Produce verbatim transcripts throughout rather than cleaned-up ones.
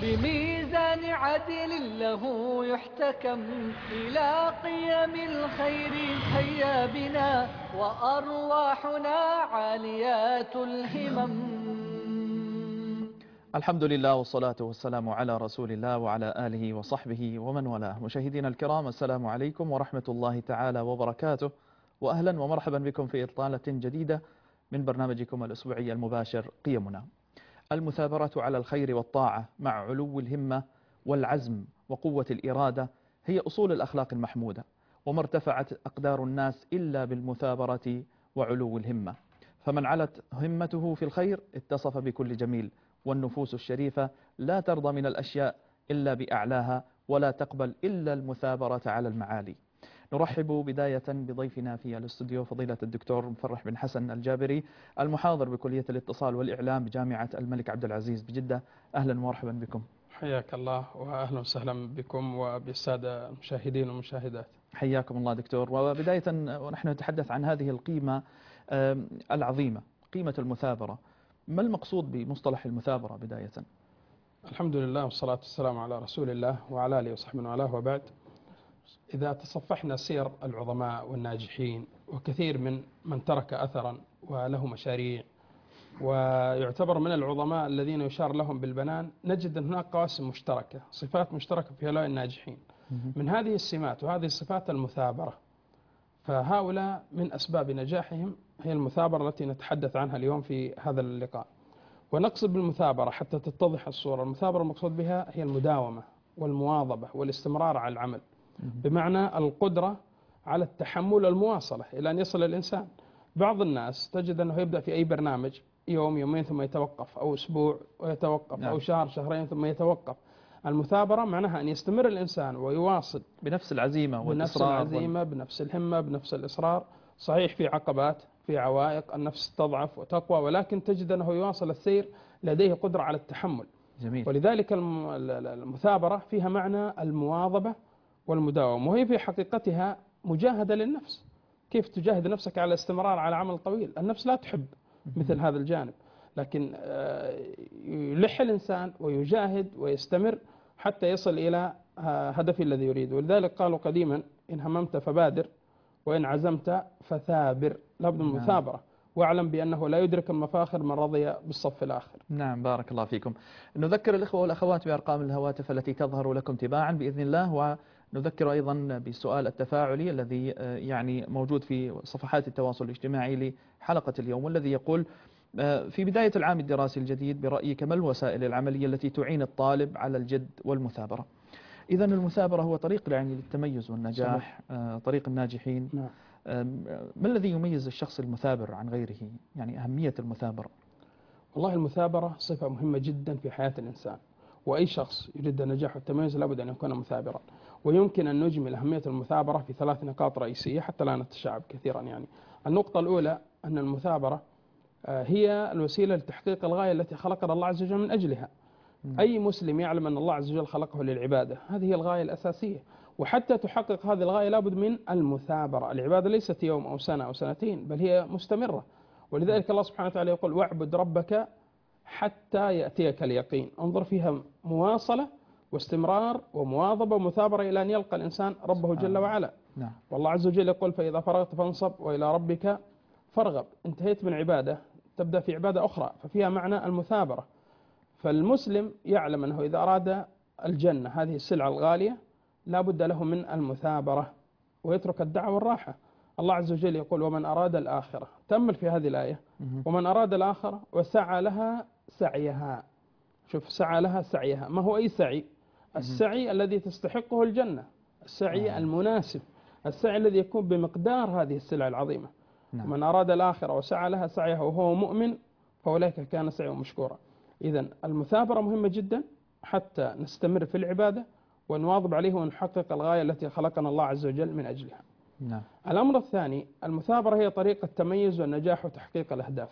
بميزان عدل له يحتكم إلى قيم الخير هيا بنا وأرواحنا عاليات الهمم. الحمد لله والصلاة والسلام على رسول الله وعلى آله وصحبه ومن والاه. مشاهدينا الكرام، السلام عليكم ورحمة الله تعالى وبركاته، وأهلا ومرحبا بكم في إطلالة جديدة من برنامجكم الأسبوعي المباشر قيمنا. المثابرة على الخير والطاعة مع علو الهمة والعزم وقوة الإرادة هي أصول الأخلاق المحمودة، وما ارتفعت أقدار الناس إلا بالمثابرة وعلو الهمة، فمن علت همته في الخير اتصف بكل جميل، والنفوس الشريفة لا ترضى من الأشياء إلا بأعلاها ولا تقبل إلا المثابرة على المعالي. نرحب بداية بضيفنا في الاستوديو فضيلة الدكتور مفرح بن حسن الجابري، المحاضر بكلية الاتصال والإعلام بجامعة الملك عبد العزيز بجدة. أهلا ومرحبا بكم. حياك الله وأهلا وسهلا بكم وبالسادة المشاهدين والمشاهدات. حياكم الله دكتور. وبداية ونحن نتحدث عن هذه القيمة العظيمة، قيمة المثابرة، ما المقصود بمصطلح المثابرة بداية؟ الحمد لله والصلاة والسلام على رسول الله وعلى آله وصحبه وعلاه، وبعد. إذا تصفحنا سير العظماء والناجحين وكثير من من ترك أثرا وله مشاريع ويعتبر من العظماء الذين يشار لهم بالبنان، نجد أن هناك قواسم مشتركة، صفات مشتركة في هؤلاء الناجحين. من هذه السمات وهذه الصفات المثابرة، فهؤلاء من أسباب نجاحهم هي المثابرة التي نتحدث عنها اليوم في هذا اللقاء. ونقصد بالمثابرة حتى تتضح الصورة، المثابرة المقصود بها هي المداومة والمواظبة والاستمرار على العمل، بمعنى القدرة على التحمل والمواصلة إلى أن يصل الإنسان. بعض الناس تجد أنه يبدأ في أي برنامج يوم يومين ثم يتوقف، أو أسبوع ويتوقف، أو شهر شهرين ثم يتوقف. المثابرة معناها أن يستمر الإنسان ويواصل بنفس العزيمة والإصرار، بنفس العزيمة وال... بنفس الهمة، بنفس الإصرار. صحيح في عقبات، في عوائق، النفس تضعف وتقوى، ولكن تجد أنه يواصل السير، لديه قدرة على التحمل. جميل. ولذلك المثابرة فيها معنى المواظبة والمداومة، وهي في حقيقتها مجاهدة للنفس. كيف تجاهد نفسك على الاستمرار على عمل طويل؟ النفس لا تحب مثل هذا الجانب، لكن يلح الإنسان ويجاهد ويستمر حتى يصل إلى هدفه الذي يريد. ولذلك قالوا قديما: إن هممت فبادر، وإن عزمت فثابر. لابد من المثابرة، واعلم بأنه لا يدرك المفاخر من رضي بالصف الآخر. نعم، بارك الله فيكم. نذكر الإخوة والأخوات بأرقام الهواتف التي تظهر لكم تباعا بإذن الله، ونذكر أيضا بالسؤال التفاعلي الذي يعني موجود في صفحات التواصل الاجتماعي لحلقة اليوم، والذي يقول: في بداية العام الدراسي الجديد برأيك ما الوسائل العملية التي تعين الطالب على الجد والمثابرة؟ إذا المثابرة هو طريق يعني للتميز والنجاح، صحيح. طريق الناجحين. نعم. ما الذي يميز الشخص المثابر عن غيره؟ يعني أهمية المثابرة. والله المثابرة صفة مهمة جدا في حياة الإنسان، وأي شخص يريد النجاح والتميز لابد أن يكون مثابرا. ويمكن أن نجمل أهمية المثابرة في ثلاث نقاط رئيسية حتى لا نتشعب كثيرا. يعني النقطة الأولى أن المثابرة هي الوسيلة لتحقيق الغاية التي خلقنا الله عز وجل من أجلها. م. أي مسلم يعلم أن الله عز وجل خلقه للعبادة، هذه هي الغاية الأساسية، وحتى تحقق هذه الغاية لابد من المثابرة. العبادة ليست يوم أو سنة أو سنتين، بل هي مستمرة. ولذلك الله سبحانه وتعالى يقول: واعبد ربك حتى يأتيك اليقين. انظر، فيها مواصلة واستمرار ومواظبة ومثابرة إلى أن يلقى الإنسان ربه جل وعلا. نعم. والله عز وجل يقول: فإذا فرغت فانصب وإلى ربك فارغب. انتهيت من عبادة تبدأ في عبادة أخرى، ففيها معنى المثابرة. فالمسلم يعلم أنه إذا أراد الجنة، هذه السلعة الغالية، لا بد له من المثابرة، ويترك الدعوة والراحة. الله عز وجل يقول: ومن أراد الآخرة، تأمل في هذه الآية، ومن أراد الآخرة وسعى لها سعيها. شوف، سعى لها سعيها. ما هو أي سعي؟ السعي الذي تستحقه الجنة، السعي المناسب، السعي الذي يكون بمقدار هذه السلعة العظيمة. نعم. ومن أراد الآخرة وسعى لها سعيها وهو مؤمن فأولئك كان سعيهم مشكورا. إذن المثابرة مهمة جدا حتى نستمر في العبادة ونواظب عليه ونحقق الغاية التي خلقنا الله عز وجل من أجلها. نعم. الأمر الثاني، المثابرة هي طريقة التميز والنجاح وتحقيق الأهداف.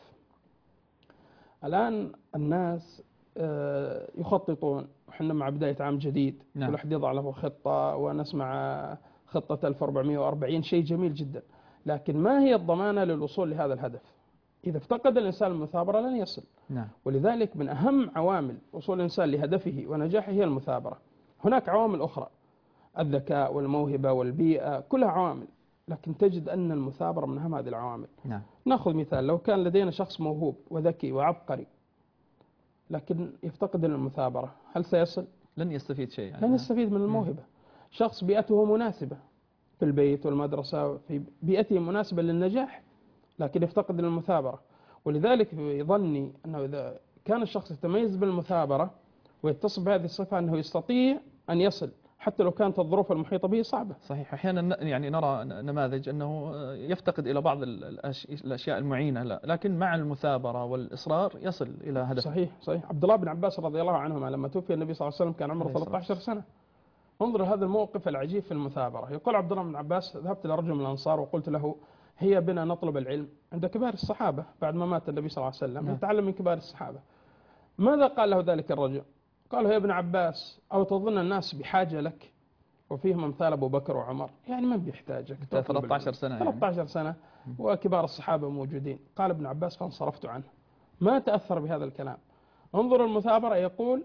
الآن الناس يخططون، وحنا مع بداية عام جديد، نعم. كل واحد يضع له خطة، ونسمع خطة ألف وأربعمئة وأربعين، شيء جميل جدا، لكن ما هي الضمانة للوصول لهذا الهدف؟ إذا افتقد الإنسان المثابرة لن يصل. نعم. ولذلك من أهم عوامل وصول الإنسان لهدفه ونجاحه هي المثابرة. هناك عوامل أخرى، الذكاء والموهبة والبيئة، كلها عوامل، لكن تجد أن المثابرة من أهم هذه العوامل. نعم. نأخذ مثال، لو كان لدينا شخص موهوب وذكي وعبقري لكن يفتقد المثابرة، هل سيصل؟ لن يستفيد شيء يعني. لن يستفيد من الموهبة. شخص بيئته مناسبة في البيت والمدرسة، في بيئته مناسبة للنجاح، لكن يفتقد المثابرة. ولذلك في ظني أنه إذا كان الشخص يتميز بالمثابرة ويتصف بهذه الصفة أنه يستطيع أن يصل حتى لو كانت الظروف المحيطة به صعبة. صحيح. أحيانا يعني نرى نماذج أنه يفتقد إلى بعض الأشياء المعينة، لكن مع المثابرة والإصرار يصل إلى هدفه. صحيح صحيح. عبد الله بن عباس رضي الله عنهما لما توفي النبي صلى الله عليه وسلم كان عمره ثلاثة عشر سنة. انظر هذا الموقف العجيب في المثابرة. يقول عبد الله بن عباس: ذهبت إلى رجل من الأنصار وقلت له: هي بنا نطلب العلم عند كبار الصحابة بعد ما مات النبي صلى الله عليه وسلم، نتعلم من كبار الصحابة. ماذا قال له ذلك الرجل؟ قال له: يا ابن عباس، أو تظن الناس بحاجة لك وفيهم أمثال أبو بكر وعمر؟ يعني من بيحتاجك؟ ثلاثة عشر سنة ثلاثة عشر سنة وكبار الصحابة موجودين. قال ابن عباس: فانصرفت عنه، ما تأثر بهذا الكلام. انظر المثابرة. يقول: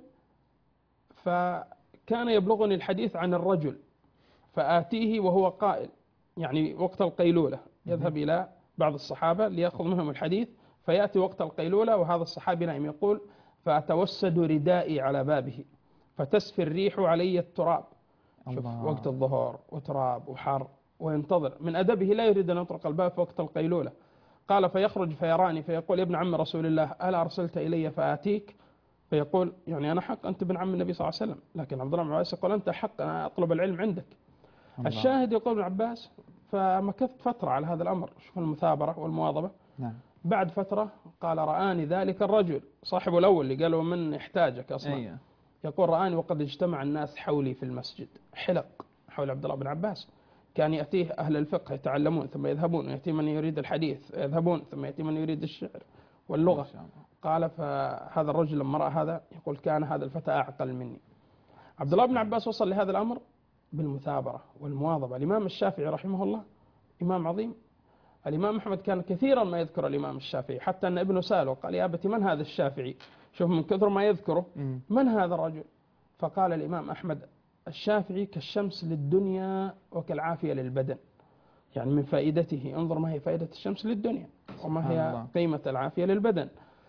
فكان يبلغني الحديث عن الرجل فآتيه وهو قائل، يعني وقت القيلولة، يذهب إلى بعض الصحابة ليأخذ منهم الحديث، فيأتي وقت القيلولة وهذا الصحابي نائم. يقول: فأتوسد ردائي على بابه فتسفي الريح علي التراب. شوف، وقت الظهر وتراب وحر وينتظر. من أدبه لا يريد أن يطرق الباب في وقت القيلولة. قال: فيخرج فيراني فيقول: يا ابن عم رسول الله، ألا أرسلت إلي فآتيك؟ فيقول: يعني أنا حق، أنت ابن عم النبي صلى الله عليه وسلم. لكن عبد الله بن عباس يقول: أنت حق، أنا أطلب العلم عندك. الله. الشاهد يقول ابن عباس: فمكثت فترة على هذا الأمر. شوف المثابرة والمواظبة. نعم. بعد فترة قال: رآني ذلك الرجل، صاحبه الأول اللي قالوا من يحتاجك أصلا. أيه. يقول: رآني وقد اجتمع الناس حولي في المسجد، حلق حول عبد الله بن عباس. كان يأتيه أهل الفقه يتعلمون ثم يذهبون، ويأتي من يريد الحديث يذهبون، ثم يأتي من يريد الشعر واللغة. قال: فهذا الرجل لما رأى هذا يقول: كان هذا الفتى أعقل مني. عبد الله بن عباس وصل لهذا الأمر بالمثابرة والمواظبة. الإمام الشافعي رحمه الله إمام عظيم. الإمام أحمد كان كثيرا ما يذكر الإمام الشافعي، حتى أن ابنه سأله قال: يا أبتي من هذا الشافعي؟ شوف من كثر ما يذكره، من هذا الرجل؟ فقال الإمام أحمد: الشافعي كالشمس للدنيا وكالعافية للبدن. يعني من فائدته، انظر ما هي فائدة الشمس للدنيا وما هي قيمة العافية للبدن.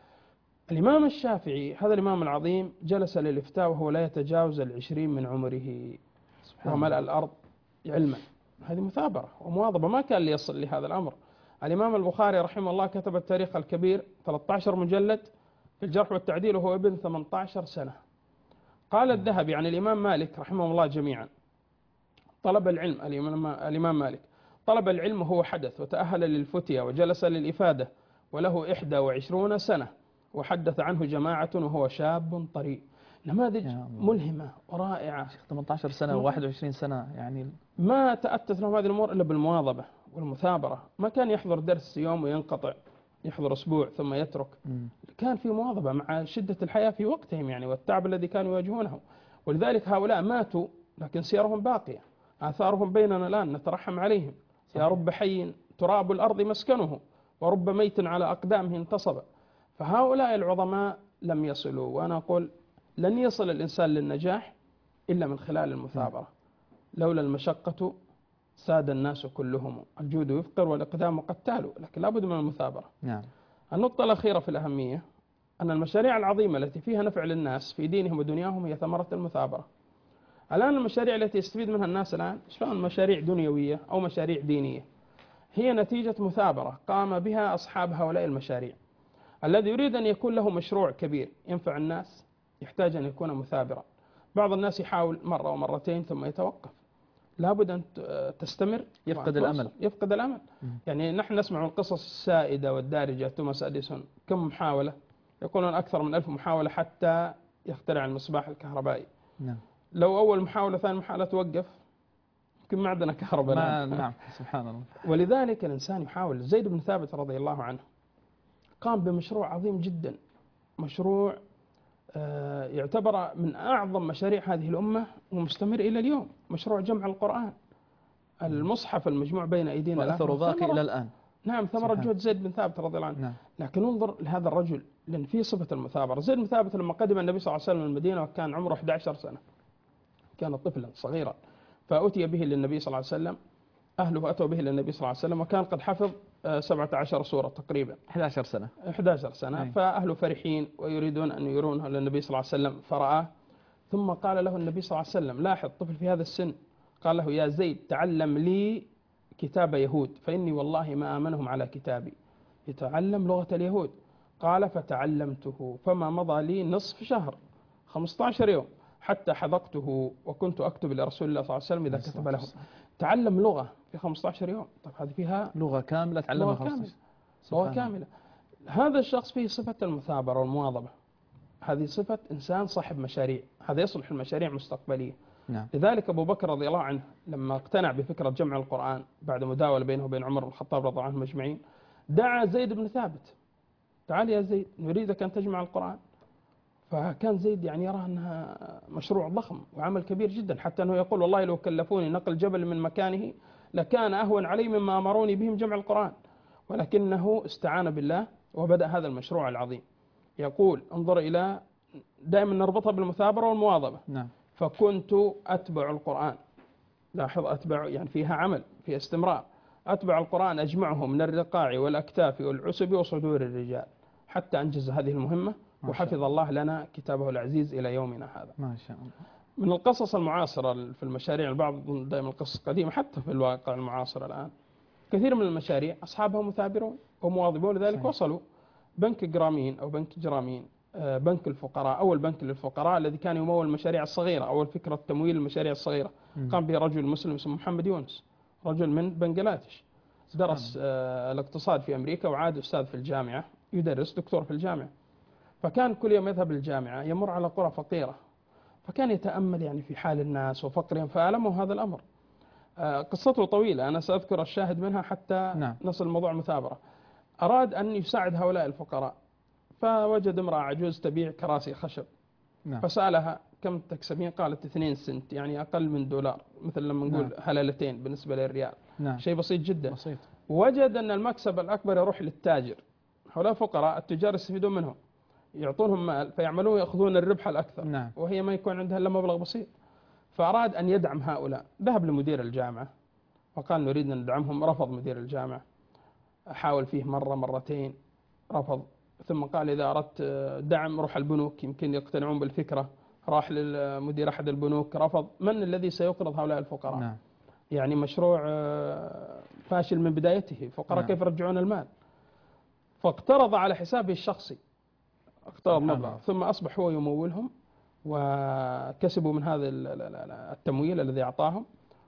الإمام الشافعي هذا الإمام العظيم جلس للإفتاء وهو لا يتجاوز العشرين من عمره، وملأ الأرض علما. هذه مثابرة ومواظبة، ما كان ليصل لهذا الأمر. الإمام البخاري رحمه الله كتب التاريخ الكبير ثلاثة عشر مجلد في الجرح والتعديل وهو ابن ثمانية عشر سنة. قال الذهبي عن الإمام مالك رحمه الله جميعا: طلب العلم الإمام مالك طلب العلم وهو حدث، وتأهل للفتية وجلس للإفادة وله إحدى وعشرون سنة، وحدث عنه جماعة وهو شاب طري. نماذج ملهمة ورائعة. ثمانية عشر سنة وواحد وعشرين سنة، يعني ما تأتت لهم هذه الأمور إلا بالمواظبة والمثابرة. ما كان يحضر درس يوم وينقطع، يحضر أسبوع ثم يترك. م. كان في مواظبة مع شدة الحياة في وقتهم يعني والتعب الذي كانوا يواجهونه. ولذلك هؤلاء ماتوا لكن سيرهم باقية، آثارهم بيننا الآن نترحم عليهم. صحيح. يا رب حي تراب الأرض مسكنه ورب ميت على أقدامه انتصب. فهؤلاء العظماء لم يصلوا. وأنا أقول لن يصل الإنسان للنجاح إلا من خلال المثابرة. لولا المشقة ساد الناس كلهم، الجود يفقر والإقدام قتال، لكن لابد من المثابرة. نعم. النقطة الأخيرة في الأهمية أن المشاريع العظيمة التي فيها نفع للناس في دينهم ودنياهم هي ثمرة المثابرة. الآن المشاريع التي يستفيد منها الناس الآن سواء مشاريع دنيوية أو مشاريع دينية هي نتيجة مثابرة قام بها أصحاب هؤلاء المشاريع. الذي يريد أن يكون له مشروع كبير ينفع الناس يحتاج أن يكون مثابرا. بعض الناس يحاول مرة ومرتين ثم يتوقف. لابد أن تستمر. يفقد الأمل. يفقد الأمل. م. يعني نحن نسمع القصص السائدة والدارجة. توماس أديسون كم محاولة؟ يقولون أكثر من ألف محاولة حتى يخترع المصباح الكهربائي. نعم. لو أول محاولة ثاني محاولة توقف يمكن ما عندنا كهرباء. نعم. سبحان الله. ولذلك الإنسان يحاول. زيد بن ثابت رضي الله عنه قام بمشروع عظيم جدا، مشروع يعتبر من أعظم مشاريع هذه الأمة ومستمر إلى اليوم، مشروع جمع القرآن. المصحف المجموع بين أيدينا وأثر باقي إلى الآن. نعم ثمرة جهد زيد بن ثابت رضي الله عنه. نعم. لكن انظر لهذا الرجل لأن فيه صفة المثابرة. زيد بن ثابت لما قدم النبي صلى الله عليه وسلم المدينة وكان عمره أحد عشر سنة، كان طفلا صغيرا، فأتي به للنبي صلى الله عليه وسلم، أهله أتوا به للنبي صلى الله عليه وسلم وكان قد حفظ سبعة عشر سورة تقريبا. أحد عشر سنة. أحد عشر سنة. أي. فأهله فرحين ويريدون أن يرونه للنبي صلى الله عليه وسلم فرآه، ثم قال له النبي صلى الله عليه وسلم لاحظ طفل في هذا السن، قال له يا زيد تعلم لي كتاب يهود فإني والله ما آمنهم على كتابي. يتعلم لغة اليهود. قال فتعلمته فما مضى لي نصف شهر خمسة عشر يوم حتى حذقته وكنت أكتب لرسول الله صلى الله عليه وسلم إذا كتب له. تعلم لغة في خمسة عشر يوم. طب هذه فيها لغة كاملة تعلمها خمسة عشر. لغة كاملة. هذا الشخص فيه صفة المثابرة والمواظبة. هذه صفة إنسان صاحب مشاريع، هذا يصلح المشاريع مستقبلية. نعم. لذلك أبو بكر رضي الله عنه لما اقتنع بفكرة جمع القرآن بعد مداولة بينه وبين عمر بن الخطاب رضي الله عنهم أجمعين، دعا زيد بن ثابت، تعال يا زيد نريدك أن تجمع القرآن. فكان زيد يعني يرى أنها مشروع ضخم وعمل كبير جدا، حتى أنه يقول والله لو كلفوني نقل جبل من مكانه لكان أهون علي مما أمروني بهم جمع القرآن، ولكنه استعان بالله وبدأ هذا المشروع العظيم. يقول انظر إلى دائما نربطها بالمثابرة والمواظبة. نعم. فكنت أتبع القرآن، لاحظ أتبع يعني فيها عمل فيها استمرار، أتبع القرآن أجمعه من الرقاع والأكتاف والعسب وصدور الرجال حتى أنجز هذه المهمة وحفظ الله لنا كتابه العزيز إلى يومنا هذا. ما شاء الله. من القصص المعاصرة في المشاريع، البعض دائما القصص القديمة حتى في الواقع المعاصر الآن، كثير من المشاريع أصحابها مثابرون ومواظبون، لذلك صحيح. وصلوا بنك جرامين أو بنك جرامين، بنك الفقراء، أول بنك للفقراء الذي كان يمول المشاريع الصغيرة، أول فكرة تمويل المشاريع الصغيرة قام به رجل مسلم اسمه محمد يونس، رجل من بنغلاديش، درس آه الاقتصاد في أمريكا وعاد أستاذ في الجامعة، يدرس دكتور في الجامعة. فكان كل يوم يذهب للجامعة يمر على قرى فقيرة، فكان يتأمل يعني في حال الناس وفقرهم، فألمه هذا الأمر. آه قصته طويلة، أنا سأذكر الشاهد منها حتى نعم. نصل موضوع المثابرة. أراد أن يساعد هؤلاء الفقراء، فوجد امرأة عجوز تبيع كراسي خشب. نعم. فسألها كم تكسبين؟ قالت اثنين سنت، يعني أقل من دولار، مثل لما نقول نعم. هلالتين بالنسبة للريال. نعم. شيء بسيط جدا. بسيط. وجد أن المكسب الأكبر يروح للتاجر. هؤلاء فقراء، التجار يستفيدون منهم، يعطونهم مال فيعملون ويأخذون الربح الأكثر. نعم. وهي ما يكون عندها إلا مبلغ بسيط. فأراد أن يدعم هؤلاء، ذهب لمدير الجامعة وقال نريد أن ندعمهم. رفض مدير الجامعة، حاول فيه مرة مرتين رفض، ثم قال إذا أردت دعم روح البنوك يمكن يقتنعون بالفكرة. راح للمدير أحد البنوك رفض. من الذي سيقرض هؤلاء الفقراء؟ نعم. يعني مشروع فاشل من بدايته، فقراء نعم. كيف يرجعون المال؟ فاقترض على حسابه الشخصي، اقترض مبلغ، ثم أصبح هو يمولهم وكسبوا من هذا التمويل الذي أعطاهم،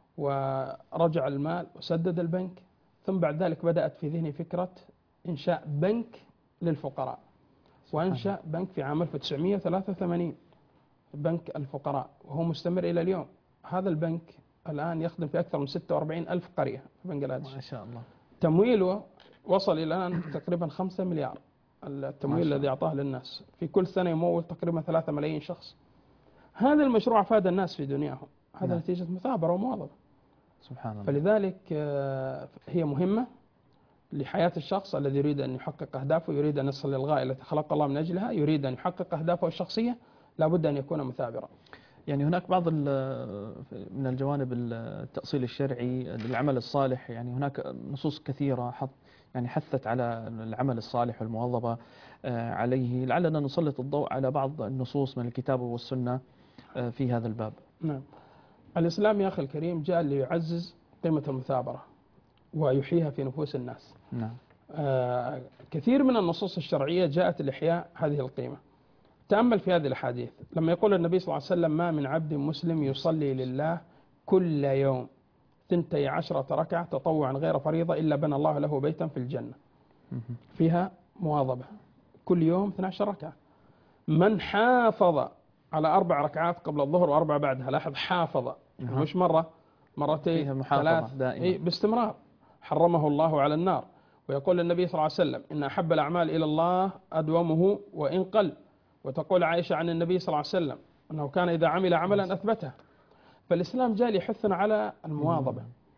ورجع المال وسدد البنك. ثم بعد ذلك بدأت في ذهني فكرة إنشاء بنك للفقراء، وأنشأ بنك في عام ألف وتسعمئة وثلاثة وثمانين، بنك الفقراء، وهو مستمر إلى اليوم. هذا البنك الآن يخدم في أكثر من ستة وأربعين ألف قرية في بنغلاديش. ما شاء الله. تمويله وصل إلى الآن تقريبا خمسة مليار، التمويل الذي أعطاه للناس. في كل سنة يمول تقريبا ثلاثة ملايين شخص. هذا المشروع فاد الناس في دنياهم، هذا نعم. نتيجة مثابرة ومواظبة. سبحان الله. فلذلك هي مهمة لحياة الشخص الذي يريد أن يحقق أهدافه، يريد أن يصل للغاية التي خلق الله من أجلها، يريد أن يحقق أهدافه الشخصية، لابد أن يكون مثابرا. يعني هناك بعض من الجوانب التأصيل الشرعي للعمل الصالح، يعني هناك نصوص كثيرة حط يعني حثت على العمل الصالح والمواظبة عليه. لعلنا نسلط الضوء على بعض النصوص من الكتاب والسنة في هذا الباب. نعم. الإسلام يا أخي الكريم جاء ليعزز قيمة المثابرة ويحييها في نفوس الناس. نعم. آه كثير من النصوص الشرعية جاءت لإحياء هذه القيمة. تأمل في هذه الحديث لما يقول النبي صلى الله عليه وسلم ما من عبد مسلم يصلي لله كل يوم ثنتي عشرة ركعة تطوعا غير فريضة إلا بنى الله له بيتا في الجنة. فيها مواظبة، كل يوم اثنتي عشرة ركعة. من حافظ على أربع ركعات قبل الظهر وأربع بعدها، لاحظ حافظ مش مرة مرتين ثلاث، إيه باستمرار، حرمه الله على النار. ويقول النبي صلى الله عليه وسلم إن أحب الأعمال إلى الله أدومه وإن قل. وتقول عائشة عن النبي صلى الله عليه وسلم أنه كان إذا عمل عملا أثبته. فالإسلام جاء ليحثنا على المواظبة.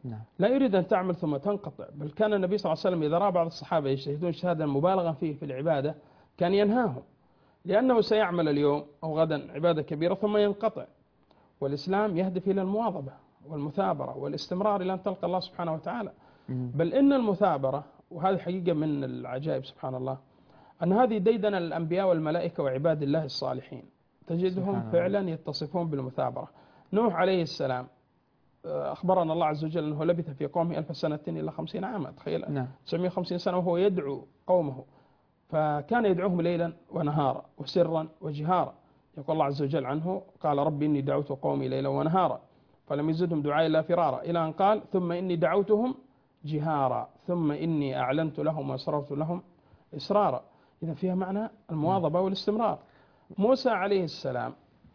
نعم. لا يريد أن تعمل ثم تنقطع، بل كان النبي صلى الله عليه وسلم إذا رأى بعض الصحابة يجتهدون اجتهادا مبالغا فيه في العبادة كان ينهاهم، لأنه سيعمل اليوم أو غدا عبادة كبيرة ثم ينقطع. والإسلام يهدف إلى المواظبة والمثابرة والاستمرار إلى أن تلقى الله سبحانه وتعالى. بل إن المثابرة، وهذه حقيقة من العجائب سبحان الله، أن هذه ديدن الأنبياء والملائكة وعباد الله الصالحين، تجدهم فعلا يتصفون بالمثابرة. نوح عليه السلام أخبرنا الله عز وجل أنه لبث في قومه ألف سنة إلا خمسين عاما، تخيل نعم. تسعمائة وخمسين سنة وهو يدعو قومه، فكان يدعوهم ليلا ونهارا وسرا وجهارا. يقول الله عز وجل عنه قال رب إني دعوت قومي ليلا ونهارا فلم يزدهم دعائي إلا فرارا، إلى أن قال ثم إني دعوتهم جهارا ثم إني أعلنت لهم وأسررت لهم إسرارا. إذا فيها معنى المواظبة والاستمرار. موسى عليه السلام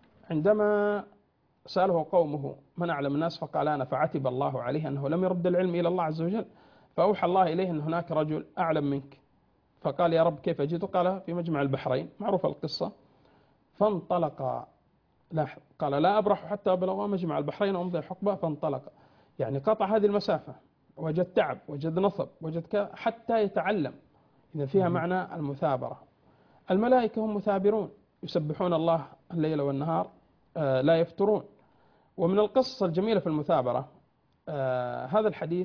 عندما سأله قومه من أعلم الناس فقال أنا، فعتب الله عليه أنه لم يرد العلم إلى الله عز وجل، فأوحى الله إليه أن هناك رجل أعلم منك، فقال يا رب كيف جئت؟ قال في مجمع البحرين، معروف القصة. فانطلق، لاحظ قال لا أبرح حتى أبلغ مجمع البحرين وأمضي حقبة، فانطلق، يعني قطع هذه المسافة، وجد تعب وجد نصب وجد كذا حتى يتعلم. إذا فيها معنى المثابرة. الملائكة هم مثابرون يسبحون الله الليل والنهار آه لا يفترون. ومن القصص الجميلة في المثابرة آه هذا الحديث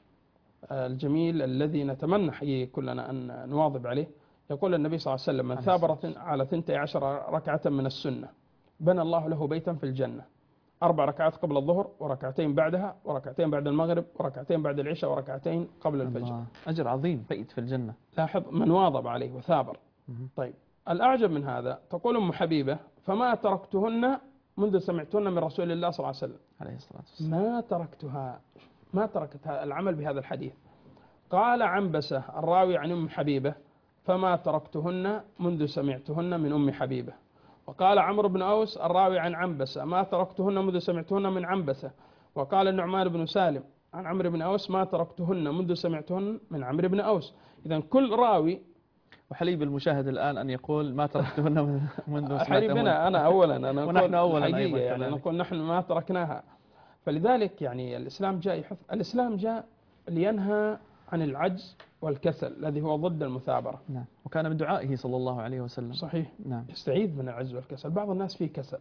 آه الجميل الذي نتمنى حقيقي كلنا أن نواظب عليه. يقول النبي صلى الله عليه وسلم من ثابر على ثنتي عشر ركعة من السنة بنى الله له بيتا في الجنة، أربع ركعات قبل الظهر وركعتين بعدها وركعتين بعد المغرب وركعتين بعد العشاء وركعتين قبل الفجر. الله. أجر عظيم، بيت في الجنة. لاحظ من واظب عليه وثابر. طيب الأعجب من هذا تقول أم حبيبة فما تركتهن منذ سمعتهن من رسول الله صلى الله عليه وسلم عليه الصلاة والسلام. ما تركتها، ما تركتها العمل بهذا الحديث. قال عنبسة الراوي عن أم حبيبة فما تركتهن منذ سمعتهن من أم حبيبة. وقال عمرو بن أوس الراوي عن عنبسة ما تركتهن منذ سمعتهن من عنبسة. وقال النعمان بن سالم عن عمرو بن أوس ما تركتهن منذ سمعتهن من عمرو بن أوس. إذن كل راوي، وحليب المشاهد الآن أن يقول ما تركتهن منذ حبيبنا أنا أولا أنا ونحن أولا أيضا يعني نقول نحن ما تركناها. فلذلك يعني الإسلام جاء يحث، الإسلام جاء لينهى عن العجز والكسل الذي هو ضد المثابرة. نعم. وكان من دعائه صلى الله عليه وسلم. صحيح. نعم. يستعيذ من العجز والكسل. بعض الناس فيه كسل.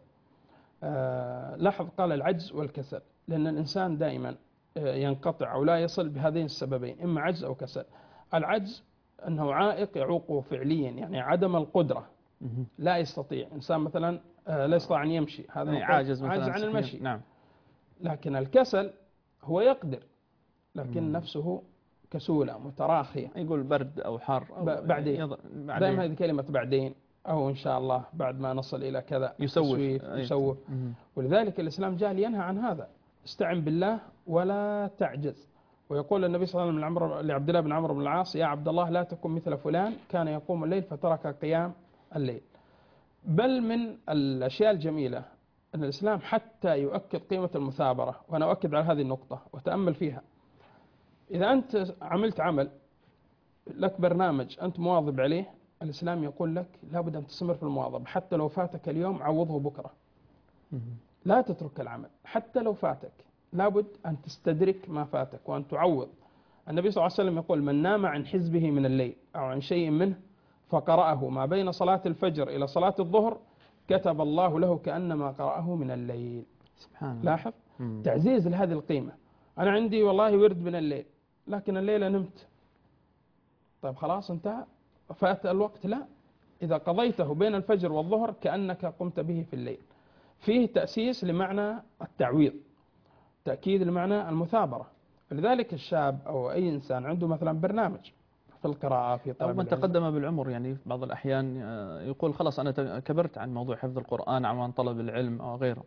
آه لاحظ قال العجز والكسل لأن الإنسان دائما ينقطع أو لا يصل بهذين السببين، إما عجز أو كسل. العجز أنه عائق يعوقه فعليا، يعني عدم القدرة، لا يستطيع إنسان مثلا لا يستطيع أن يمشي، هذا يعني عاجز, عاجز عن المشي. نعم. لكن الكسل هو يقدر لكن نفسه كسولة متراخية، يقول برد أو حر أو بعدين يض... دائما هذه كلمة بعدين أو إن شاء الله بعد ما نصل إلى كذا يسوف يسوف. ولذلك الإسلام جاء لينهى عن هذا. استعن بالله ولا تعجز. ويقول النبي صلى الله عليه وسلم لعبد الله بن عمرو بن العاص يا عبد الله لا تكن مثل فلان كان يقوم الليل فترك قيام الليل. بل من الأشياء الجميلة أن الإسلام حتى يؤكد قيمة المثابرة، وأنا أؤكد على هذه النقطة وتأمل فيها. إذا أنت عملت عمل لك برنامج أنت مواظب عليه، الإسلام يقول لك لابد أن تستمر في المواظبة، حتى لو فاتك اليوم عوضه بكرة. لا تترك العمل حتى لو فاتك، لابد أن تستدرك ما فاتك وأن تعوض. النبي صلى الله عليه وسلم يقول من نام عن حزبه من الليل أو عن شيء منه فقرأه ما بين صلاة الفجر إلى صلاة الظهر كتب الله له كأنما قرأه من الليل. سبحان الله. لاحظ تعزيز لهذه القيمة. أنا عندي والله ورد من الليل لكن الليلة نمت، طيب خلاص انتهى فات الوقت. لا، إذا قضيته بين الفجر والظهر كأنك قمت به في الليل. فيه تأسيس لمعنى التعويض، تأكيد لمعنى المثابرة. لذلك الشاب أو أي إنسان عنده مثلا برنامج في القراءة في طلب أو من تقدم بالعمر، يعني في بعض الأحيان يقول خلاص أنا كبرت عن موضوع حفظ القرآن أو عن طلب العلم أو غيره.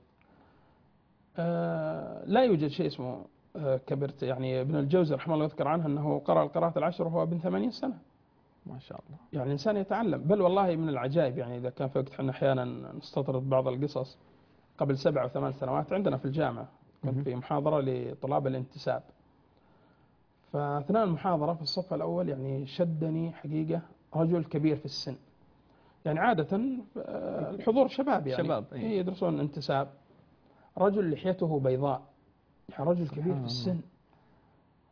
آه لا يوجد شيء اسمه آه كبرت. يعني ابن الجوزي رحمه الله يذكر عنه أنه قرأ القراءة العشر وهو ابن ثمانين سنة. ما شاء الله. يعني الإنسان يتعلم. بل والله من العجائب، يعني إذا كان في وقت احنا أحيانا نستطرد بعض القصص. قبل سبع أو ثمان سنوات عندنا في الجامعة كنت في محاضرة لطلاب الانتساب، فأثناء المحاضرة في الصف الأول يعني شدني حقيقة رجل كبير في السن. يعني عادة الحضور شباب يعني شباب يدرسون الانتساب. رجل لحيته بيضاء، يعني رجل كبير في السن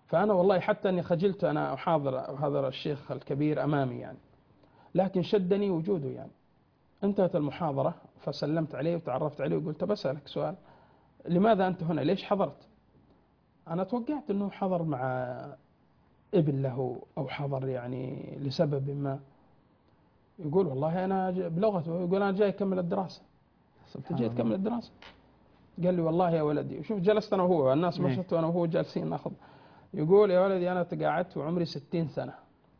فأنا والله حتى أني خجلت أنا أحاضر هذا الشيخ الكبير أمامي يعني، لكن شدني وجوده يعني. انتهت المحاضرة فسلمت عليه وتعرفت عليه وقلت بسألك سؤال، لماذا أنت هنا؟ ليش حضرت؟ أنا توقعت أنه حضر مع ابن له أو حضر يعني لسبب ما. يقول والله أنا بلغته يقول أنا جاي أكمل الدراسة. جاي تكمل الدراسة؟ قال لي والله يا ولدي، وشوف جلست أنا وهو، الناس مشت وأنا وهو جالسين ناخذ. يقول يا ولدي أنا تقاعدت وعمري ستين سنة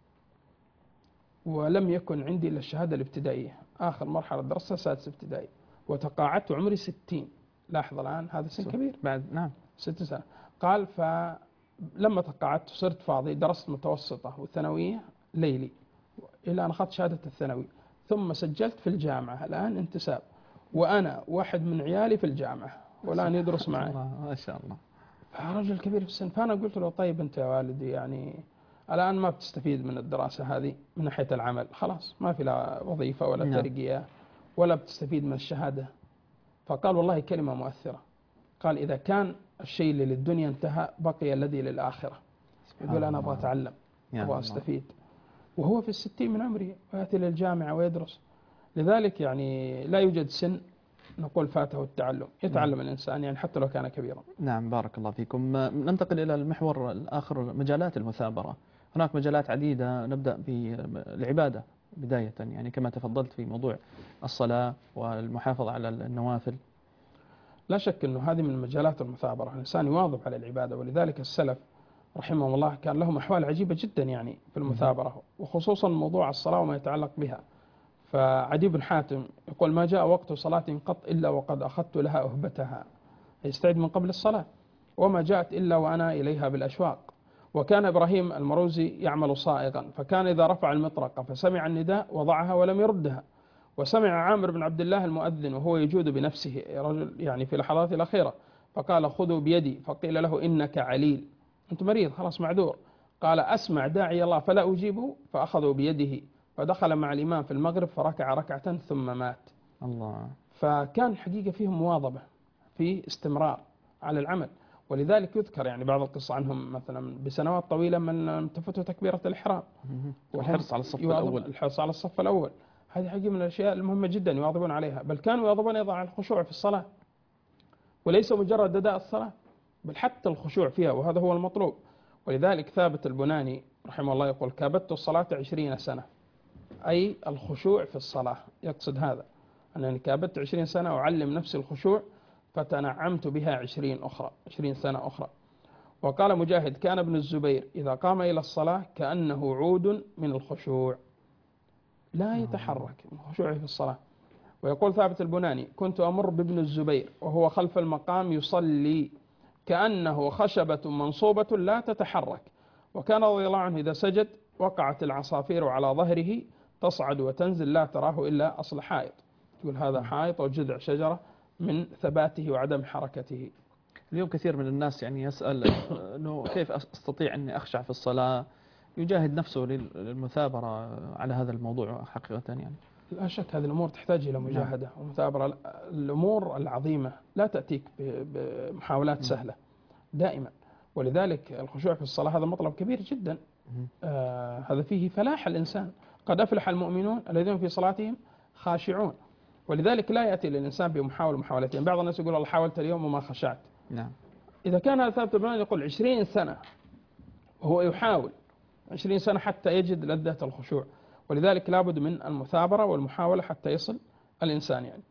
ولم يكن عندي إلا الشهادة الابتدائية، آخر مرحلة درستها سادس ابتدائي، وتقاعدت وعمري ستين. لاحظ الآن هذا سن كبير بعد. نعم. ستين سنة. قال فلما تقاعدت صرت فاضي، درست متوسطة وثانوية ليلي إلى أن أخذت شهادة الثانوي، ثم سجلت في الجامعة الآن انتساب، وأنا واحد من عيالي في الجامعة والآن يدرس معي. ما شاء الله. رجل كبير في السن. فأنا قلت له طيب أنت يا والدي يعني الآن ما بتستفيد من الدراسة هذه من ناحية العمل، خلاص ما في لا وظيفة ولا نعم. ترقية ولا بتستفيد من الشهادة. فقال والله كلمة مؤثرة، قال إذا كان الشيء اللي للدنيا انتهى بقي الذي للآخرة. يقول أنا أبغى أتعلم، أبغى أستفيد، وهو في الستين من عمره ويأتي للجامعة ويدرس. لذلك يعني لا يوجد سن نقول فاته التعلم، يتعلم الإنسان يعني حتى لو كان كبيرا. نعم بارك الله فيكم. ننتقل إلى المحور الآخر، مجالات المثابرة. هناك مجالات عديدة، نبدأ بالعبادة بداية، يعني كما تفضلت في موضوع الصلاة والمحافظة على النوافل. لا شك أنه هذه من مجالات المثابرة، الإنسان يواظب على العبادة، ولذلك السلف رحمهم الله كان لهم أحوال عجيبة جدا يعني في المثابرة، وخصوصا موضوع الصلاة وما يتعلق بها. فعدي بن حاتم يقول ما جاء وقت صلاة قط إلا وقد أخذت لها أهبتها، يستعد من قبل الصلاة، وما جاءت إلا وأنا إليها بالأشواق. وكان إبراهيم المروزي يعمل صائغا، فكان إذا رفع المطرقة فسمع النداء وضعها ولم يردها. وسمع عامر بن عبد الله المؤذن وهو يجود بنفسه رجل يعني في لحظات الأخيرة، فقال خذوا بيدي، فقيل له إنك عليل، أنت مريض خلاص معذور. قال أسمع داعي الله فلا أجيبه، فأخذوا بيده فدخل مع الإمام في المغرب فركع ركعة ثم مات. الله. فكان حقيقة فيهم مواظبة في استمرار على العمل، ولذلك يذكر يعني بعض القصة عنهم مثلا بسنوات طويلة من تفوته تكبيرة الإحرام والحرص على الصف الأول. الحرص على الصف الأول، هذه حقيقة من الأشياء المهمة جدا يواظبون عليها. بل كانوا يواظبون أيضا على الخشوع في الصلاة، وليس مجرد أداء الصلاة بل حتى الخشوع فيها، وهذا هو المطلوب. ولذلك ثابت البناني رحمه الله يقول كابدت الصلاة عشرين سنة، أي الخشوع في الصلاة، يقصد هذا أنني كابدت عشرين سنة أعلم نفسي الخشوع فتنعمت بها عشرين أخرى عشرين سنة أخرى. وقال مجاهد كان ابن الزبير إذا قام إلى الصلاة كأنه عود من الخشوع، لا يتحرك من خشوعه في الصلاة. ويقول ثابت البناني كنت أمر بابن الزبير وهو خلف المقام يصلي كأنه خشبة منصوبة لا تتحرك، وكان رضي الله عنه إذا سجد وقعت العصافير على ظهره تصعد وتنزل لا تراه إلا أصل حائط. يقول هذا حائط أو جذع شجرة من ثباته وعدم حركته. اليوم كثير من الناس يعني يسأل أنه كيف أستطيع أني أخشع في الصلاة، يجاهد نفسه للمثابرة على هذا الموضوع حقيقة يعني. لا شك هذه الأمور تحتاج إلى مجاهدة ومثابرة. الأمور العظيمة لا تأتيك بمحاولات سهلة دائما، ولذلك الخشوع في الصلاة هذا مطلب كبير جدا. آه هذا فيه فلاح الإنسان، قد أفلح المؤمنون الذين في صلاتهم خاشعون. ولذلك لا يأتي للإنسان بمحاولة محاولتين. بعض الناس يقول الله حاولت اليوم وما خشعت. نعم. إذا كان هذا ثابت البناني يقول عشرين سنة وهو يحاول عشرين سنة حتى يجد لذة الخشوع، ولذلك لابد من المثابرة والمحاولة حتى يصل الإنسان يعني.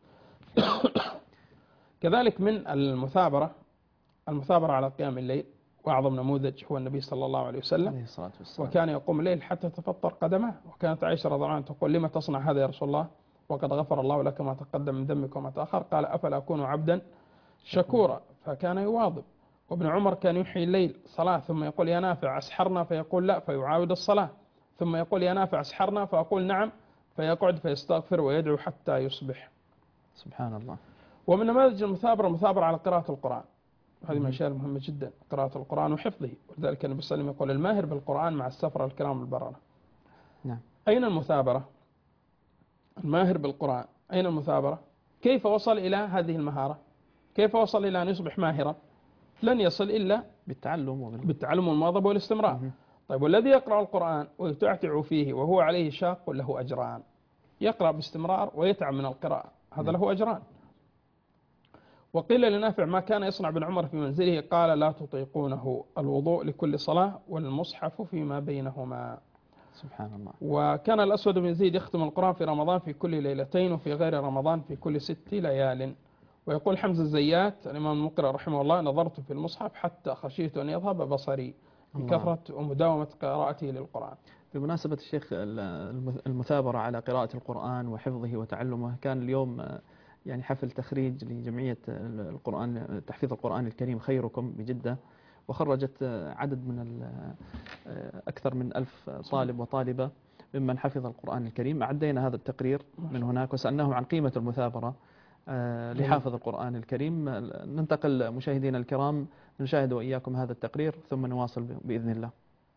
كذلك من المثابرة المثابرة على قيام الليل، وأعظم نموذج هو النبي صلى الله عليه وسلم عليه الصلاة والسلام. وكان يقوم الليل حتى تفطر قدمه. وكانت عائشة رضي الله عنها تقول لما تصنع هذا يا رسول الله وقد غفر الله لك ما تقدم من ذنبك وما تأخر؟ قال أفلا أكون عبدا شكورا، فكان يواظب. وابن عمر كان يحيي الليل صلاة ثم يقول يا نافع أسحرنا، فيقول لا فيعاود الصلاة، ثم يقول يا نافع أسحرنا فأقول نعم، فيقعد فيستغفر ويدعو حتى يصبح. سبحان الله. ومن نماذج المثابرة المثابرة على قراءة القرآن، هذه من الأشياء المهمة جدا، قراءة القرآن وحفظه. ولذلك النبي صلى الله عليه وسلم يقول الماهر بالقرآن مع السفرة الكرام البررة. نعم. أين المثابرة؟ الماهر بالقرآن أين المثابرة؟ كيف وصل إلى هذه المهارة؟ كيف وصل إلى أن يصبح ماهرا؟ لن يصل إلا بالتعلم وبال... بالتعلم والمواظبة والاستمرار. طيب والذي يقرأ القرآن ويتعتع فيه وهو عليه شاق له أجران، يقرأ باستمرار ويتعب من القراءة، هذا له أجران. وقيل لنافع ما كان يصنع ابن عمر في منزله قال لا تطيقونه الوضوء لكل صلاة والمصحف فيما بينهما. سبحان الله. وكان الأسود بن يزيد يختم القرآن في رمضان في كل ليلتين وفي غير رمضان في كل ست ليال. ويقول حمزة الزيات الإمام المقرئ رحمه الله نظرت في المصحف حتى خشيت أن يذهب بصري بكثرة ومداومة قراءته للقرآن. بمناسبة الشيخ المثابرة على قراءة القرآن وحفظه وتعلمه، كان اليوم يعني حفل تخريج لجمعية القرآن تحفيظ القرآن الكريم خيركم بجدة، وخرجت عدد من أكثر من ألف طالب وطالبة ممن حفظ القرآن الكريم. أعدينا هذا التقرير من هناك وسألناهم عن قيمة المثابرة لحافظ القرآن الكريم. ننتقل مشاهدينا الكرام نشاهد وإياكم هذا التقرير ثم نواصل بإذن الله.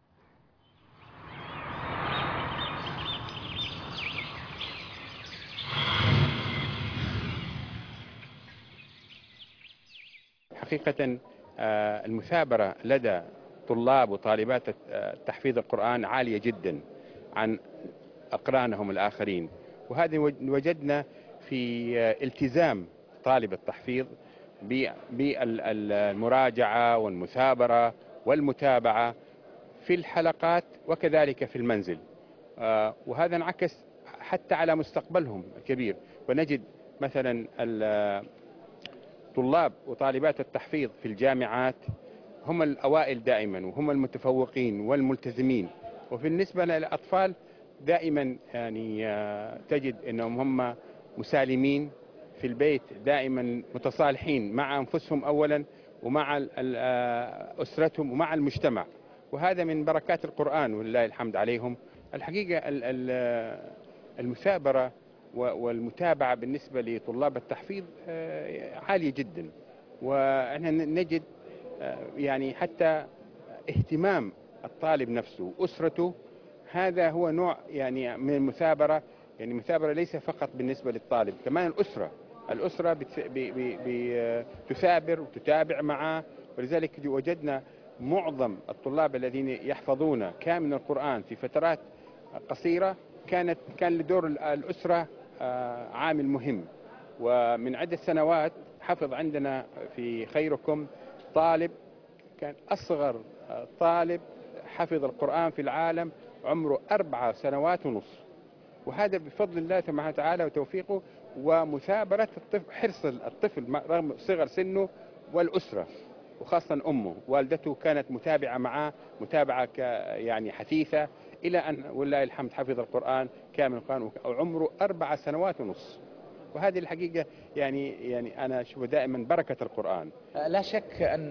حقيقة المثابرة لدى طلاب وطالبات تحفيظ القرآن عالية جدا عن أقرانهم الآخرين، وهذا وجدنا في التزام طالب التحفيظ بالمراجعة والمثابرة والمتابعة في الحلقات وكذلك في المنزل، وهذا انعكس حتى على مستقبلهم الكبير. ونجد مثلا طلاب وطالبات التحفيظ في الجامعات هم الأوائل دائما وهم المتفوقين والملتزمين، وفي النسبة للأطفال دائما يعني تجد أنهم هم مسالمين في البيت، دائما متصالحين مع أنفسهم أولا ومع أسرتهم ومع المجتمع، وهذا من بركات القرآن ولله الحمد عليهم. الحقيقة المثابرة والمتابعة بالنسبة لطلاب التحفيظ عالية جدا، ونحن نجد يعني حتى اهتمام الطالب نفسه وأسرته، هذا هو نوع يعني من المثابرة. يعني المثابرة ليس فقط بالنسبة للطالب، كمان الأسرة الأسرة بتثابر وتتابع معه. ولذلك وجدنا معظم الطلاب الذين يحفظون كامل القرآن في فترات قصيرة كانت كان لدور الأسرة عامل مهم. ومن عدة سنوات حفظ عندنا في خيركم طالب كان أصغر طالب حفظ القرآن في العالم عمره أربع سنوات ونصف، وهذا بفضل الله سبحانه وتعالى وتوفيقه ومثابرة الطفل، حرص الطفل رغم صغر سنه، والأسرة وخاصة أمه والدته كانت متابعة معه متابعة يعني حثيثة، إلى أن والله الحمد حفظ القرآن كامل القرآن وعمره أربع سنوات ونصف. وهذه الحقيقة يعني يعني أنا أشوف دائما بركة القرآن. لا شك أن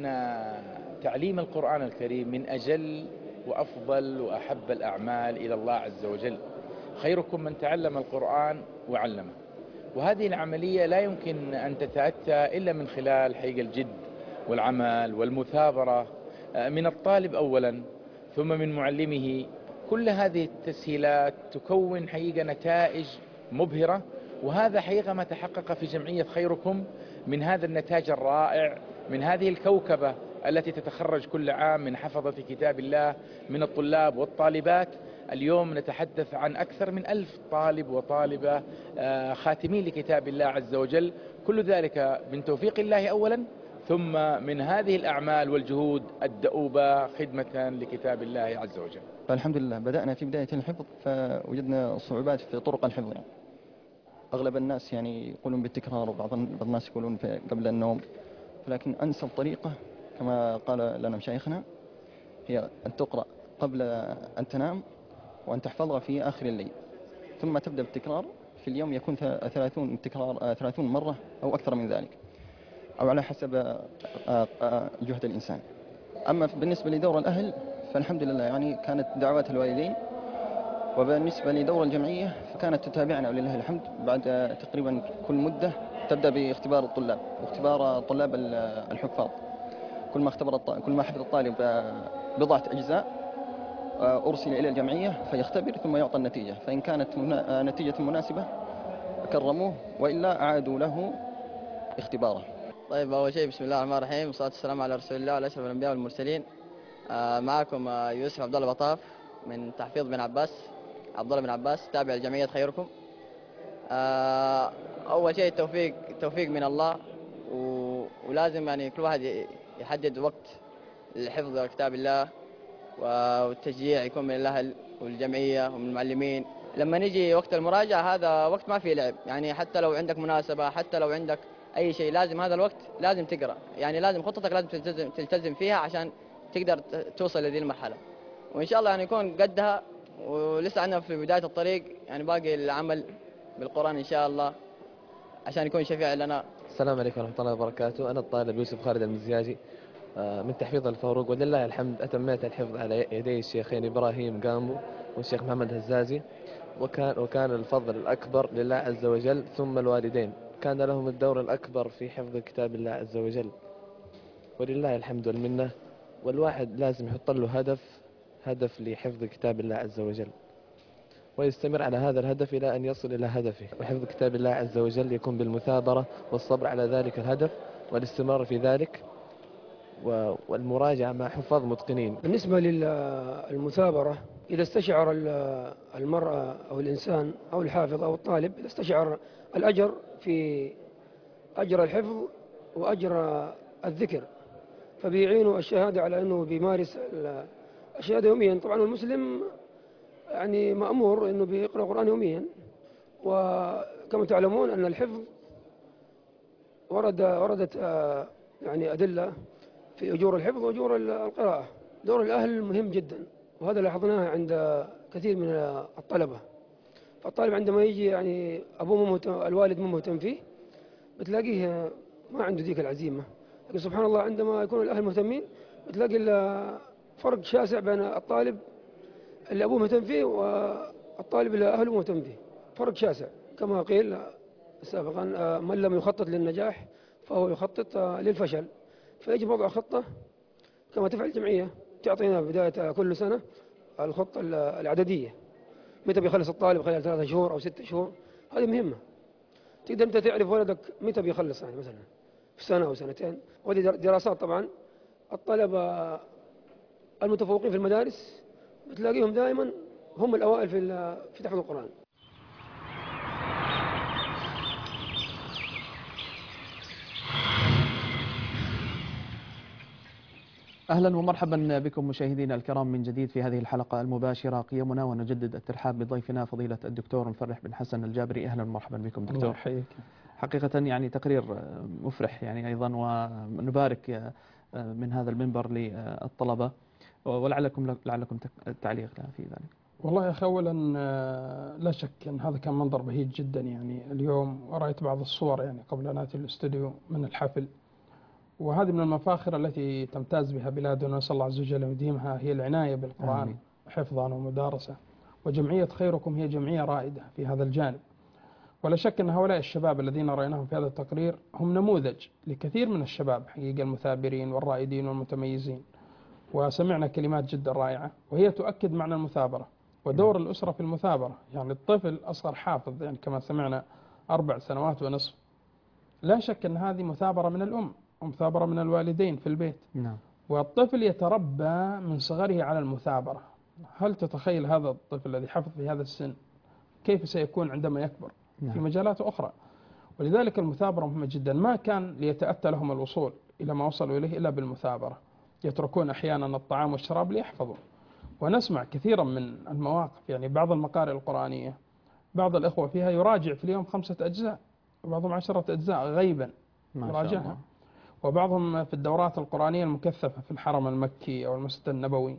تعليم القرآن الكريم من أجل وأفضل وأحب الأعمال إلى الله عز وجل. خيركم من تعلم القرآن وعلمه، وهذه العملية لا يمكن أن تتأتى إلا من خلال حقيقة الجد والعمل والمثابرة من الطالب أولا ثم من معلمه. كل هذه التسهيلات تكون حقيقة نتائج مبهرة، وهذا حقيقة ما تحقق في جمعية خيركم من هذا النتاج الرائع من هذه الكوكبة التي تتخرج كل عام من حفظة كتاب الله من الطلاب والطالبات. اليوم نتحدث عن أكثر من ألف طالب وطالبة خاتمين لكتاب الله عز وجل، كل ذلك من توفيق الله أولا ثم من هذه الأعمال والجهود الدؤوبة خدمة لكتاب الله عز وجل. فالحمد لله بدأنا في بداية الحفظ فوجدنا صعوبات في طرق الحفظ. يعني أغلب الناس يعني يقولون بالتكرار، وبعض الناس يقولون قبل النوم، لكن أنسب طريقة كما قال لنا مشايخنا هي أن تقرأ قبل أن تنام وأن تحفظها في آخر الليل، ثم تبدأ بالتكرار. في اليوم يكون ثلاثون تكرار ثلاثون مرة أو أكثر من ذلك، أو على حسب جهد الإنسان. أما بالنسبة لدور الأهل فالحمد لله يعني كانت دعوات الوالدين، وبالنسبة لدور الجمعية فكانت تتابعنا ولله الحمد. بعد تقريبا كل مدة تبدأ باختبار الطلاب واختبار طلاب الحفاظ. كل ما اختبر كل ما حفظ الطالب بضعة أجزاء أرسل إلى الجمعية فيختبر ثم يعطى النتيجة، فإن كانت نتيجة مناسبة كرموه وإلا أعادوا له اختباره. طيب أول شيء بسم الله الرحمن الرحيم والصلاة والسلام على رسول الله وعلى أشرف الأنبياء والمرسلين. آه معكم آه يوسف عبد الله بطاف من تحفيظ بن عباس، عبد الله بن عباس، تابع لجمعية خيركم. آه أول شيء التوفيق التوفيق من الله، و... ولازم يعني كل واحد يحدد وقت لحفظ كتاب الله، والتشجيع يكون من الأهل والجمعية ومن المعلمين. لما نجي وقت المراجعة هذا وقت ما فيه لعب، يعني حتى لو عندك مناسبة، حتى لو عندك أي شيء، لازم هذا الوقت لازم تقرأ، يعني لازم خطتك لازم تلتزم, تلتزم فيها عشان تقدر توصل لهذه المرحلة، وإن شاء الله يعني يكون قدها. ولسه عندنا في بداية الطريق، يعني باقي العمل بالقرآن إن شاء الله عشان يكون شفيع لنا. السلام عليكم ورحمة الله وبركاته. أنا الطالب يوسف خالد المزياجي من تحفيظ الفاروق، ولله الحمد أتميت الحفظ على يدي الشيخين إبراهيم قامبو والشيخ محمد هزازي، وكان وكان الفضل الأكبر لله عز وجل ثم الوالدين، كان لهم الدور الأكبر في حفظ كتاب الله عز وجل، ولله الحمد والمنة. والواحد لازم يحط له هدف هدف لحفظ كتاب الله عز وجل، ويستمر على هذا الهدف إلى أن يصل إلى هدفه. وحفظ كتاب الله عز وجل يكون بالمثابرة والصبر على ذلك الهدف والاستمرار في ذلك، والمراجعة مع حفاظ متقنين. بالنسبة للمثابرة، إذا استشعر المرأة أو الإنسان أو الحافظ أو الطالب، إذا استشعر الأجر في أجر الحفظ وأجر الذكر، فبيعينوا الشهادة على أنه بيمارس الشهادة يوميا. طبعا المسلم يعني مأمور أنه بيقرأ القرآن يوميا، وكما تعلمون أن الحفظ ورد وردت يعني أدلة في أجور الحفظ وأجور القراءة. دور الأهل مهم جدا، وهذا لاحظناه عند كثير من الطلبة. فالطالب عندما يجي يعني أبوه مهتم، الوالد مو مهتم فيه، بتلاقيه ما عنده ذيك العزيمة. لكن سبحان الله عندما يكون الأهل مهتمين، بتلاقي فرق شاسع بين الطالب اللي أبوه مهتم فيه والطالب اللي أهله مهتم فيه، فرق شاسع. كما قيل سابقا، من لم يخطط للنجاح فهو يخطط للفشل. فيجب وضع خطة كما تفعل الجمعية، تعطينا بداية كل سنة الخطة العددية، متى بيخلص الطالب خلال ثلاثة شهور أو ستة شهور. هذه مهمة، تقدر أنت تعرف ولدك متى بيخلص، يعني مثلا في سنة أو سنتين. ودي دراسات طبعا. الطلبة المتفوقين في المدارس بتلاقيهم دائما هم الأوائل في في تحفيظ القرآن. أهلا ومرحبا بكم مشاهدينا الكرام من جديد في هذه الحلقة المباشرة قيمنا، ونجدد الترحاب بضيفنا فضيلة الدكتور مفرح بن حسن الجابري. أهلا ومرحبا بكم دكتور. الله يحييك. حقيقة يعني تقرير مفرح يعني أيضا، ونبارك من هذا المنبر للطلبة، ولعلكم لعلكم التعليق في ذلك. والله يا أخي، أولا لا شك أن هذا كان منظر بهيج جدا. يعني اليوم ورأيت بعض الصور يعني قبل أن آتي الاستوديو من الحفل، وهذه من المفاخر التي تمتاز بها بلادنا، نسأل الله عز وجل أن يديمها، هي العناية بالقرآن آمين. حفظا ومدارسة. وجمعية خيركم هي جمعية رائدة في هذا الجانب، ولا شك أن هؤلاء الشباب الذين رأيناهم في هذا التقرير هم نموذج لكثير من الشباب حقيقة، المثابرين والرائدين والمتميزين. وسمعنا كلمات جدا رائعة، وهي تؤكد معنى المثابرة ودور الأسرة في المثابرة. يعني الطفل أصغر حافظ، يعني كما سمعنا أربع سنوات ونصف، لا شك أن هذه مثابرة من الأم ومثابرة من الوالدين في البيت. نعم. والطفل يتربى من صغره على المثابرة. هل تتخيل هذا الطفل الذي حفظ في هذا السن كيف سيكون عندما يكبر؟ نعم. في مجالات أخرى. ولذلك المثابرة مهمة جدا. ما كان ليتأتى لهم الوصول إلى ما وصلوا إليه إلا بالمثابرة. يتركون أحيانا الطعام والشراب ليحفظوا. ونسمع كثيرا من المواقف، يعني بعض المقارئ القرآنية بعض الإخوة فيها يراجع في اليوم خمسة أجزاء، وبعضهم عشرة أجزاء غيبا يراجعها، وبعضهم في الدورات القرآنية المكثفة في الحرم المكي أو المسجد النبوي.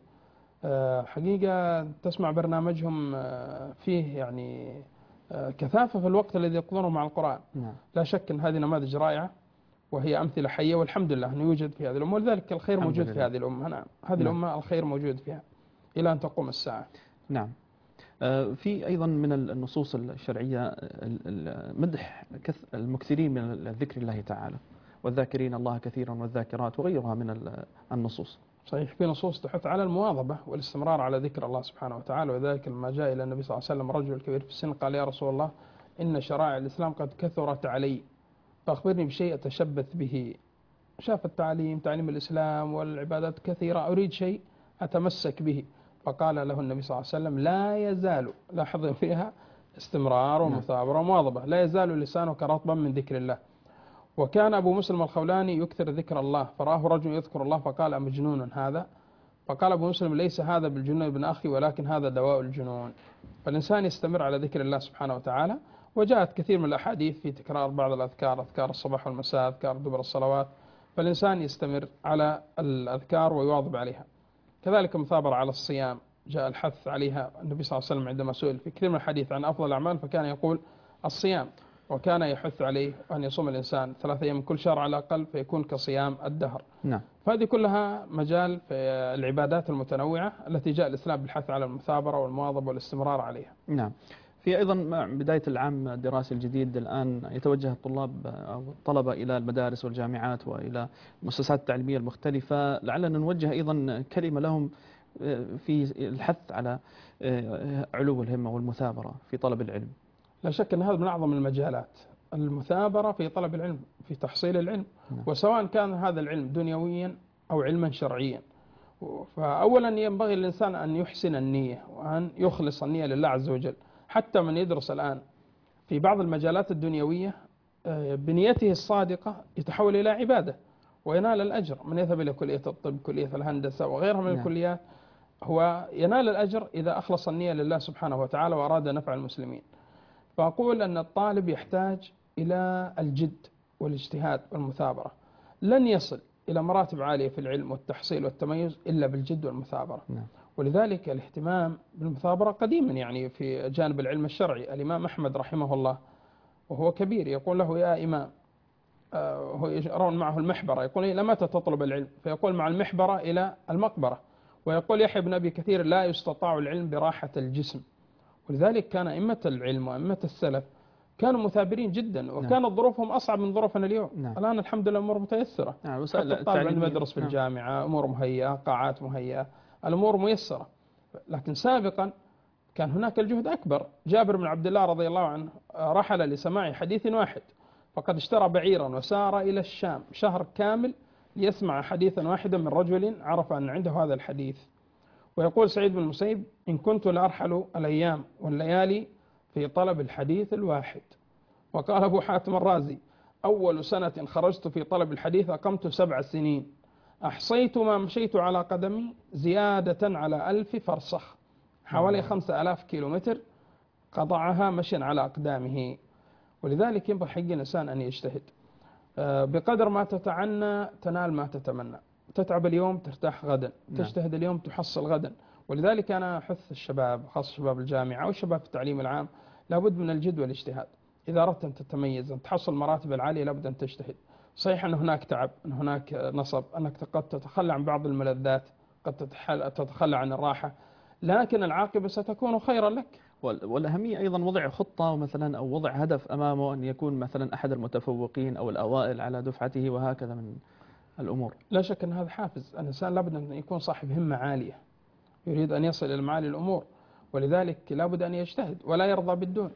حقيقة تسمع برنامجهم فيه يعني كثافة في الوقت الذي يقضونه مع القرآن. لا شك أن هذه نماذج رائعة، وهي أمثلة حية، والحمد لله أنه يوجد في هذه الأمة، ولذلك الخير موجود في هذه الأمة. نعم، هذه الأمة الخير موجود فيها إلى أن تقوم الساعة. نعم. في أيضا من النصوص الشرعية مدح المكثرين من ذكر الله تعالى، والذاكرين الله كثيرا والذاكرات، وغيرها من النصوص. صحيح، في نصوص تحث على المواظبة والاستمرار على ذكر الله سبحانه وتعالى. وذلك لما جاء إلى النبي صلى الله عليه وسلم رجل كبير في السن قال: يا رسول الله، إن شرائع الإسلام قد كثرت علي، فأخبرني بشيء أتشبث به. شاف التعليم، تعليم الإسلام والعبادات كثيرة، أريد شيء أتمسك به. فقال له النبي صلى الله عليه وسلم: لا يزال، لاحظ فيها استمرار ومثابرة ومواظبة، لا يزال لسانك رطبا من ذكر الله. وكان أبو مسلم الخولاني يكثر ذكر الله، فرآه رجل يذكر الله فقال: أمجنون هذا؟ فقال أبو مسلم: ليس هذا بالجنون ابن أخي، ولكن هذا دواء الجنون. فالإنسان يستمر على ذكر الله سبحانه وتعالى. وجاءت كثير من الأحاديث في تكرار بعض الأذكار، أذكار الصباح والمساء، أذكار دبر الصلوات، فالإنسان يستمر على الأذكار ويواظب عليها. كذلك مثابرة على الصيام، جاء الحث عليها. النبي صلى الله عليه وسلم عندما سئل في كثير من الحديث عن أفضل الأعمال فكان يقول الصيام، وكان يحث عليه أن يصوم الإنسان ثلاثة أيام من كل شهر على الأقل، فيكون كصيام الدهر. نعم. فهذه كلها مجال في العبادات المتنوعة التي جاء الإسلام بالحث على المثابرة والمواظبة والاستمرار عليها. نعم. في أيضا مع بداية العام الدراسي الجديد الآن يتوجه الطلاب أو الطلبة إلى المدارس والجامعات وإلى المؤسسات التعليمية المختلفة، لعلنا نوجه أيضا كلمة لهم في الحث على علو الهمة والمثابرة في طلب العلم. لا شك أن هذا من أعظم المجالات، المثابرة في طلب العلم، في تحصيل العلم. نعم. وسواء كان هذا العلم دنيويا أو علما شرعيا. فأولا ينبغي للإنسان أن يحسن النية وأن يخلص النية لله عز وجل. حتى من يدرس الآن في بعض المجالات الدنيوية بنيته الصادقة يتحول إلى عبادة وينال الأجر. من يذهب إلى كلية الطب، كلية الهندسة وغيرها من نعم. الكليات، هو ينال الأجر إذا أخلص النية لله سبحانه وتعالى وأراد نفع المسلمين. فأقول أن الطالب يحتاج إلى الجد والاجتهاد والمثابرة. لن يصل إلى مراتب عالية في العلم والتحصيل والتميز إلا بالجد والمثابرة. نعم. ولذلك الاهتمام بالمثابرة قديما يعني في جانب العلم الشرعي. الإمام أحمد رحمه الله وهو كبير يقول له: يا إمام، آه هو يرون معه المحبرة، يقول: إلى متى تطلب العلم؟ فيقول: مع المحبرة إلى المقبرة. ويقول يحيى بن أبي كثير: لا يستطاع العلم براحة الجسم. ولذلك كان أئمة العلم وأئمة السلف كانوا مثابرين جدا، وكانت نعم. ظروفهم أصعب من ظروفنا اليوم. نعم. الآن الحمد لله الأمور متيسرة. نعم. حتى الطالب عندما يدرس في نعم. الجامعة أمور مهيئة، قاعات مهيئة، الأمور ميسرة. لكن سابقا كان هناك الجهد أكبر. جابر بن عبد الله رضي الله عنه رحل لسماع حديث واحد، فقد اشترى بعيرا وسار إلى الشام شهر كامل ليسمع حديثا واحدا من رجل عرف أن عنده هذا الحديث. ويقول سعيد بن المسيب: إن كنت لأرحل الأيام والليالي في طلب الحديث الواحد. وقال أبو حاتم الرازي: أول سنة خرجت في طلب الحديث أقمت سبع سنين، أحصيت ما مشيت على قدمي زيادة على ألف فرسخ، حوالي خمسة ألاف كيلومتر قطعها مشيا على أقدامه. ولذلك ينبغي حق الإنسان أن يجتهد. بقدر ما تتعنى تنال ما تتمنى. تتعب اليوم ترتاح غدا، تجتهد اليوم تحصل غدا. ولذلك أنا أحث الشباب، خاصة شباب الجامعة والشباب في التعليم العام، لابد من الجد والاجتهاد. إذا أردت أن تتميز، أن تحصل المراتب العالية، لابد أن تجتهد. صحيح أن هناك تعب، أن هناك نصب، أنك قد تتخلى عن بعض الملذات، قد تتخلى عن الراحة، لكن العاقبة ستكون خيرا لك. والأهمية أيضا وضع خطة مثلا أو وضع هدف أمامه، أن يكون مثلا أحد المتفوقين أو الأوائل على دفعته وهكذا من الأمور. لا شك أن هذا حافز. الإنسان لابد أن يكون صاحب همة عالية، يريد أن يصل إلى معالي الأمور، ولذلك لابد أن يجتهد ولا يرضى بالدون.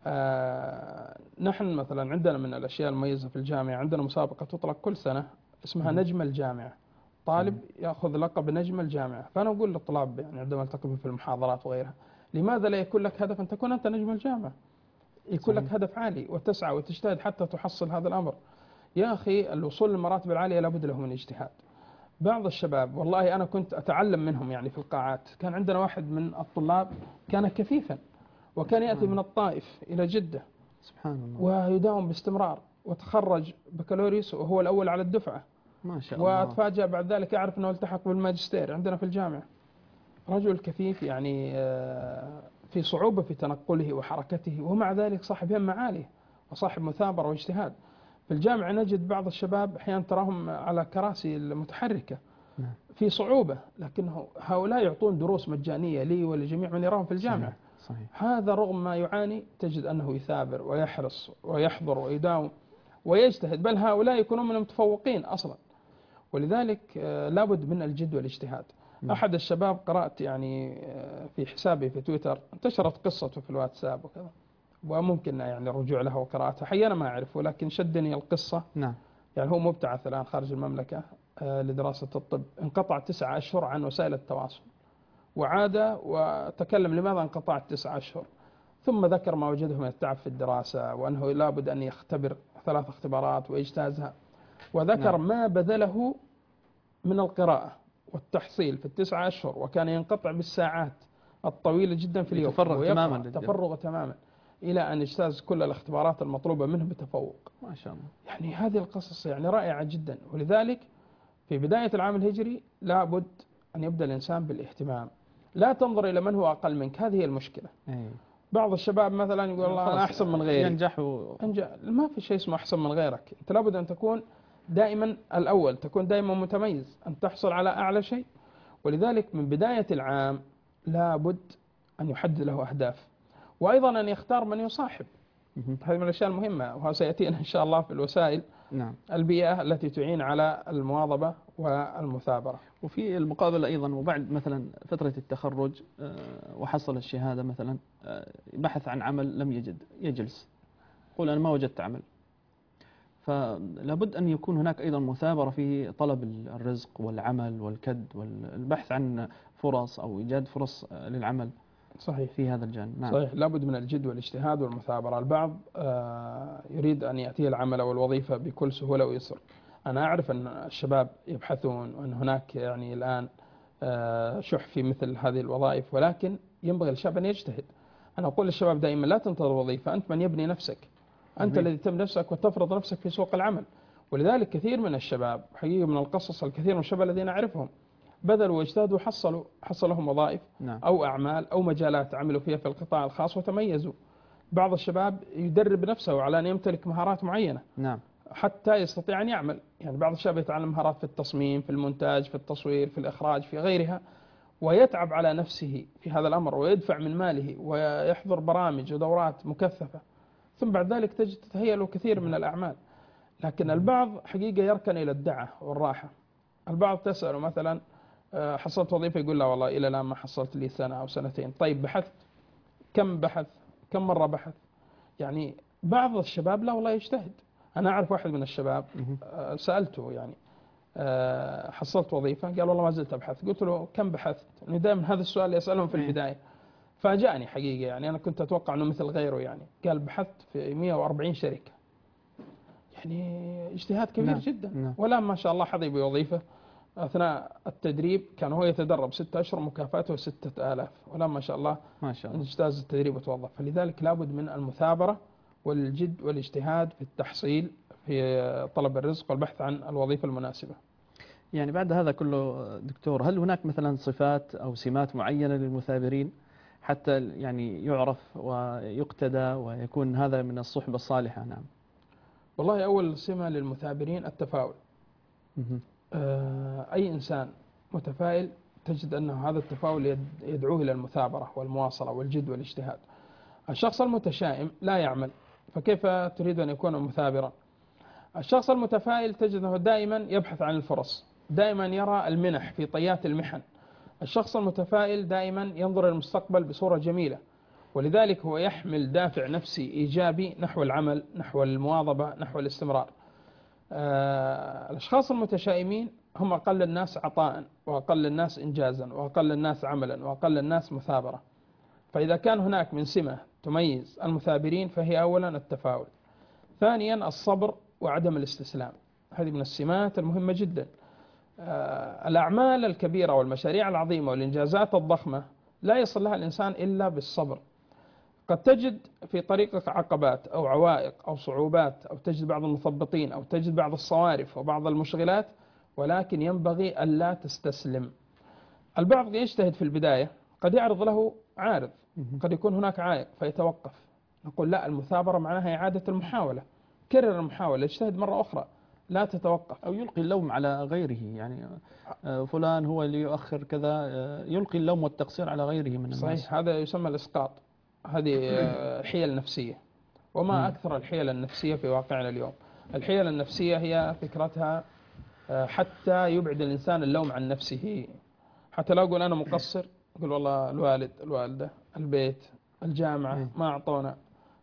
آه نحن مثلا عندنا من الأشياء المميزة في الجامعة، عندنا مسابقة تطلق كل سنة اسمها نجم الجامعة. طالب يأخذ لقب نجم الجامعة. فأنا أقول للطلاب يعني عندما التقي في المحاضرات وغيرها: لماذا لا يكون لك هدف أن تكون أنت نجم الجامعة؟ يكون صحيح. لك هدف عالي وتسعى وتجتهد حتى تحصل هذا الأمر. يا أخي الوصول للمراتب العالية لابد له من اجتهاد. بعض الشباب والله أنا كنت أتعلم منهم يعني في القاعات. كان عندنا واحد من الطلاب كان كفيفا، وكان يأتي من الطائف إلى جدة سبحان الله، ويداوم باستمرار، وتخرج بكالوريوس وهو الأول على الدفعة ما شاء الله. وأتفاجأ بعد ذلك أعرف أنه التحق بالماجستير عندنا في الجامعة. رجل كفيف يعني في صعوبة في تنقله وحركته، ومع ذلك صاحب همة عالية وصاحب مثابرة واجتهاد. في الجامعة نجد بعض الشباب أحيانا تراهم على كراسي المتحركة في صعوبة، لكن هؤلاء يعطون دروس مجانية لي ولجميع من يراهم في الجامعة. صحيح. صحيح. هذا رغم ما يعاني تجد أنه يثابر ويحرص ويحضر ويداوم ويجتهد، بل هؤلاء يكونون من المتفوقين أصلا. ولذلك لابد من الجد والاجتهاد. م. أحد الشباب قرأت يعني في حسابي في تويتر انتشرت قصته في الواتساب وكذا، وممكن يعني الرجوع لها وقراءتها. حقيقة أنا ما أعرف، ولكن شدني القصة. نعم. يعني هو مبتعث الآن خارج المملكة لدراسة الطب، انقطع تسعة أشهر عن وسائل التواصل، وعاد وتكلم لماذا انقطعت تسعة أشهر، ثم ذكر ما وجده من التعب في الدراسة، وأنه لابد أن يختبر ثلاث اختبارات ويجتازها، وذكر نعم. ما بذله من القراءة والتحصيل في التسعة أشهر، وكان ينقطع بالساعات الطويلة جدا في اليوم، تفرغ تماما تفرغ تماما إلى أن يجتاز كل الاختبارات المطلوبة منه بتفوق. ما شاء الله. يعني هذه القصص يعني رائعة جدا. ولذلك في بداية العام الهجري لابد أن يبدأ الإنسان بالاهتمام، لا تنظر إلى من هو أقل منك، هذه هي المشكلة. أي. بعض الشباب مثلا يقول الله أنا أحسن من غيري، ينجح و... أنجح. ما في شيء اسمه أحسن من غيرك، أنت لابد أن تكون دائما الأول، تكون دائما متميز، أن تحصل على أعلى شيء. ولذلك من بداية العام لابد أن يحدد له أهداف، وأيضا أن يختار من يصاحب. هذه من الأشياء المهمة، وهذا سيأتينا إن شاء الله في الوسائل. نعم. البيئة التي تعين على المواظبة والمثابرة. وفي المقابل أيضا، وبعد مثلا فترة التخرج وحصل الشهادة مثلا، بحث عن عمل لم يجد، يجلس يقول أنا ما وجدت عمل. فلابد أن يكون هناك أيضا مثابرة في طلب الرزق والعمل والكد والبحث عن فرص أو إيجاد فرص للعمل. صحيح. في هذا الجانب. نعم. صحيح، لابد من الجد والاجتهاد والمثابرة. البعض يريد أن يأتيه العمل والوظيفة بكل سهولة ويسر. أنا أعرف أن الشباب يبحثون، وأن هناك يعني الآن شح في مثل هذه الوظائف، ولكن ينبغي للشاب أن يجتهد. أنا أقول للشباب دائما لا تنتظر وظيفة، أنت من يبني نفسك، أنت الذي تبني نفسك وتفرض نفسك في سوق العمل. ولذلك كثير من الشباب، حقيقة من القصص، الكثير من الشباب الذين أعرفهم بذلوا واجتهدوا وحصلوا حصلهم وظائف. نعم. أو أعمال أو مجالات عملوا فيها في القطاع الخاص وتميزوا. بعض الشباب يدرب نفسه على أن يمتلك مهارات معينة. نعم. حتى يستطيع أن يعمل. يعني بعض الشباب يتعلم مهارات في التصميم، في المونتاج، في التصوير، في الإخراج، في غيرها، ويتعب على نفسه في هذا الأمر ويدفع من ماله ويحضر برامج ودورات مكثفة، ثم بعد ذلك تجد تتهيأ له كثير من الأعمال. لكن البعض حقيقة يركن إلى الدعة والراحة. البعض تسأله مثلا حصلت وظيفة، يقول لا والله إلى الآن ما حصلت لي سنة أو سنتين. طيب بحثت؟ كم بحث؟ كم مرة بحث؟ يعني بعض الشباب لا والله يجتهد. أنا أعرف واحد من الشباب سألته يعني حصلت وظيفة، قال والله ما زلت أبحث. قلت له كم بحثت؟ يعني دائما هذا السؤال اللي يسألهم في البداية. فاجأني حقيقة، يعني أنا كنت أتوقع أنه مثل غيره. يعني قال بحثت في مئة وأربعين شركة. يعني اجتهاد كبير. نعم. جدا. نعم. ولا ما شاء الله حظي بوظيفة أثناء التدريب، كان هو يتدرب ستة أشهر مكافاته ستة آلاف، ولا ما شاء الله ما شاء الله اجتاز التدريب وتوظف. فلذلك لابد من المثابرة والجد والاجتهاد في التحصيل، في طلب الرزق والبحث عن الوظيفة المناسبة. يعني بعد هذا كله دكتور، هل هناك مثلا صفات أو سمات معينة للمثابرين حتى يعني يعرف ويقتدى ويكون هذا من الصحبة الصالحة؟ نعم. والله أول سمة للمثابرين التفاؤل. أي إنسان متفائل تجد أنه هذا التفاؤل يدعوه إلى المثابرة والمواصلة والجد والاجتهاد. الشخص المتشائم لا يعمل، فكيف تريد أن يكون مثابرا؟ الشخص المتفائل تجد أنه دائما يبحث عن الفرص، دائما يرى المنح في طيات المحن. الشخص المتفائل دائما ينظر إلى المستقبل بصورة جميلة، ولذلك هو يحمل دافع نفسي إيجابي نحو العمل، نحو المواظبة، نحو الاستمرار. آه الأشخاص المتشائمين هم أقل الناس عطاء، وأقل الناس إنجازا، وأقل الناس عملا، وأقل الناس مثابرة. فإذا كان هناك من سمة تميز المثابرين فهي أولا التفاؤل، ثانيا الصبر وعدم الاستسلام. هذه من السمات المهمة جدا. آه الأعمال الكبيرة والمشاريع العظيمة والإنجازات الضخمة لا يصل لها الإنسان إلا بالصبر. قد تجد في طريقك عقبات أو عوائق أو صعوبات، أو تجد بعض المثبطين، أو تجد بعض الصوارف وبعض المشغلات، ولكن ينبغي ألا تستسلم. البعض يجتهد في البداية، قد يعرض له عارض، قد يكون هناك عائق فيتوقف. نقول لا، المثابرة معناها إعادة المحاولة، كرر المحاولة، اجتهد مرة أخرى، لا تتوقف. أو يلقي اللوم على غيره، يعني فلان هو اللي يؤخر كذا، يلقي اللوم والتقصير على غيره من الناس. صحيح، هذا يسمى الإسقاط. هذه حيل نفسية، وما أكثر الحيل النفسية في واقعنا اليوم. الحيل النفسية هي فكرتها حتى يبعد الإنسان اللوم عن نفسه. حتى لا أقول أنا مقصر، أقول والله الوالد، الوالدة، البيت، الجامعة ما أعطونا،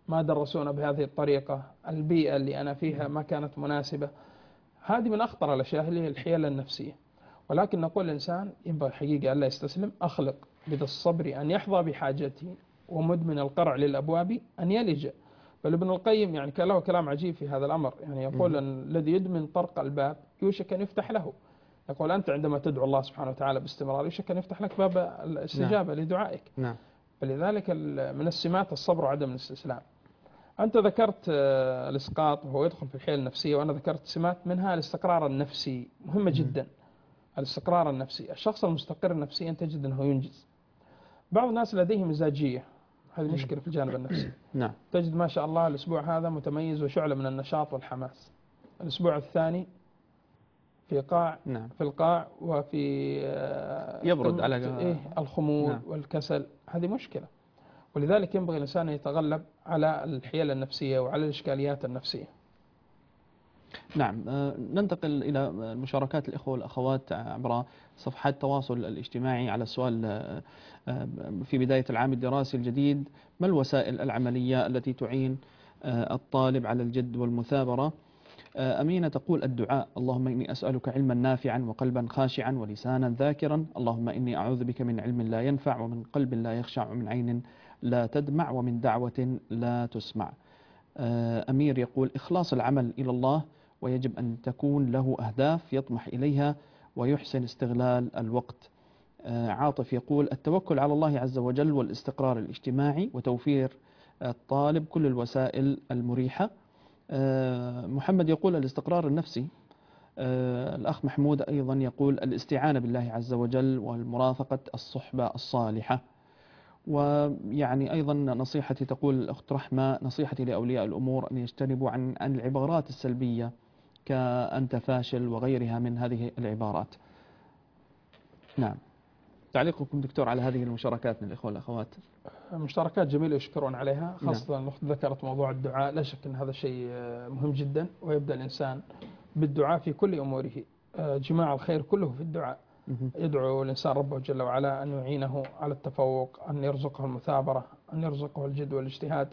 ما درسونا بهذه الطريقة، البيئة اللي أنا فيها ما كانت مناسبة. هذه من أخطر الأشياء اللي هي الحيلة النفسية. ولكن نقول الإنسان ينبغي حقيقة ألا يستسلم، أخلق بذا الصبر أن يحظى بحاجته، ومدمن القرع للأبواب أن يلج. بل ابن القيم يعني كان له كلام عجيب في هذا الأمر، يعني يقول أن الذي يدمن طرق الباب يوشك أن يفتح له. يقول أنت عندما تدعو الله سبحانه وتعالى باستمرار يوشك أن يفتح لك باب الاستجابة نعم. لدعائك. نعم. فلذلك من السمات الصبر وعدم الاستسلام. أنت ذكرت الإسقاط وهو يدخل في الحيل النفسية، وأنا ذكرت سمات منها الاستقرار النفسي مهمة جدا. الاستقرار النفسي، الشخص المستقر نفسيا تجد أنه ينجز. بعض الناس لديه مزاجية، هذه مشكلة في الجانب النفسي. نعم. تجد ما شاء الله الأسبوع هذا متميز وشعلة من النشاط والحماس، الأسبوع الثاني في قاع نعم. في القاع وفي يبرد على إيه الخمول نعم. والكسل. هذه مشكلة. ولذلك ينبغي الإنسان أن يتغلب على الحيل النفسية وعلى الإشكاليات النفسية. نعم. ننتقل إلى مشاركات الإخوة والأخوات عبر صفحات التواصل الاجتماعي على السؤال في بداية العام الدراسي الجديد: ما الوسائل العملية التي تعين الطالب على الجد والمثابرة؟ أمينة تقول: الدعاء، اللهم إني أسألك علما نافعا وقلبا خاشعا ولسانا ذاكرا، اللهم إني أعوذ بك من علم لا ينفع ومن قلب لا يخشع ومن عين لا تدمع ومن دعوة لا تسمع. أمير يقول: إخلاص العمل إلى الله، ويجب أن تكون له أهداف يطمح إليها ويحسن استغلال الوقت. عاطف يقول: التوكل على الله عز وجل والاستقرار الاجتماعي وتوفير الطالب كل الوسائل المريحة. محمد يقول: الاستقرار النفسي. الأخ محمود أيضا يقول: الاستعانة بالله عز وجل والمرافقة الصحبة الصالحة. ويعني أيضا نصيحتي، تقول الأخت رحمة: نصيحتي لأولياء الأمور أن يجتنبوا عن عن العبارات السلبية كأنت فاشل وغيرها من هذه العبارات. نعم. تعليقكم دكتور على هذه المشاركات من الإخوة والأخوات؟ مشاركات جميلة يشكرون عليها، خاصة الأخت ذكرت موضوع الدعاء. لا شك أن هذا شيء مهم جدا، ويبدأ الإنسان بالدعاء في كل أموره. جماع الخير كله في الدعاء. يدعو الإنسان ربه جل وعلا أن يعينه على التفوق، أن يرزقه المثابرة، أن يرزقه الجد والاجتهاد.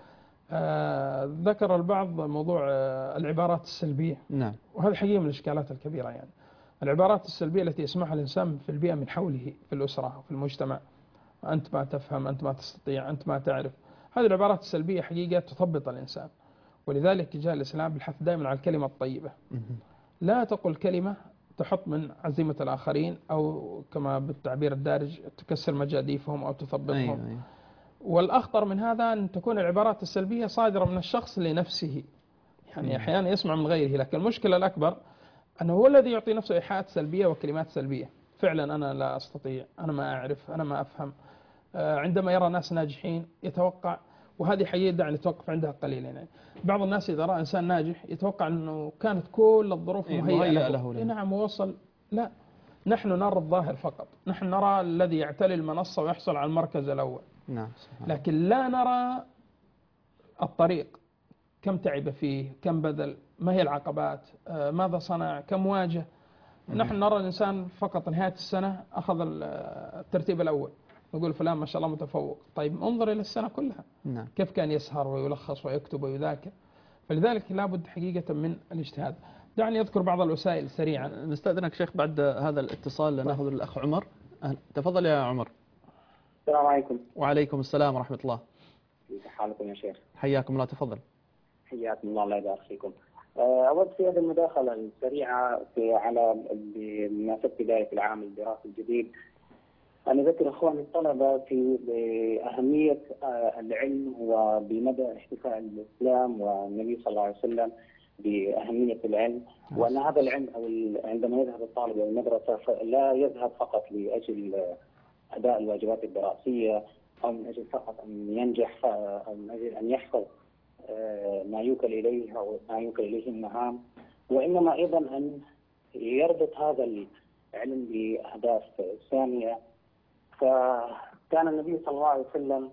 آه ذكر البعض موضوع آه العبارات السلبية. نعم. وهذه حقيقة من الإشكالات الكبيرة. يعني العبارات السلبية التي يسمعها الإنسان في البيئة من حوله، في الأسرة وفي المجتمع: أنت ما تفهم، أنت ما تستطيع، أنت ما تعرف. هذه العبارات السلبية حقيقة تثبط الإنسان. ولذلك جاء الإسلام بالحث دائما على الكلمة الطيبة. لا تقل كلمة تحط من عزيمة الآخرين، أو كما بالتعبير الدارج تكسر مجاديفهم أو تثبطهم. أيوة أيوة. والأخطر من هذا أن تكون العبارات السلبية صادرة من الشخص لنفسه، يعني أحيانا يسمع من غيره. لكن المشكلة الأكبر أنه هو الذي يعطي نفسه إيحاءات سلبية وكلمات سلبية. فعلا أنا لا أستطيع، أنا ما أعرف، أنا ما أفهم. عندما يرى ناس ناجحين يتوقع، وهذه حقيقة دعني نتوقف عندها قليلا. يعني بعض الناس إذا رأى إنسان ناجح يتوقع أنه كانت كل الظروف مهيئة له, له. نعم ووصل. لا، نحن نرى الظاهر فقط، نحن نرى الذي يعتلي المنصة ويحصل على المركز الأول. نعم. لكن لا نرى الطريق، كم تعب فيه، كم بذل، ما هي العقبات، ماذا صنع، كم واجه. نحن نرى الإنسان فقط نهاية السنة أخذ الترتيب الأول، نقول فلان ما شاء الله متفوق. طيب انظر إلى السنة كلها. نعم. كيف كان يسهر ويلخص ويكتب ويذاكر. فلذلك لابد حقيقة من الاجتهاد. دعني أذكر بعض الوسائل سريعا. نستأذنك شيخ بعد هذا الاتصال لنأخذ الأخ عمر. تفضل يا عمر. السلام عليكم. وعليكم السلام ورحمة الله. كيف حالكم يا شيخ؟ حياكم الله، تفضل. حياكم الله، الله يبارك فيكم. أود في هذه المداخلة السريعة في على بمناسبة بداية العام الدراسي الجديد أن أذكر إخواني الطلبة في أهمية العلم وبمدى احتفاء الإسلام والنبي صلى الله عليه وسلم بأهمية العلم، وأن هذا العلم أو عندما يذهب الطالب إلى المدرسة لا يذهب فقط لأجل أداء الواجبات الدراسية أو من أجل فقط أن ينجح أو من أجل أن يحفظ ما يوكل إليه أو ما يوكل إليه المهام، وإنما أيضا أن يربط هذا العلم بأهداف ثانية. فكان النبي صلى الله عليه وسلم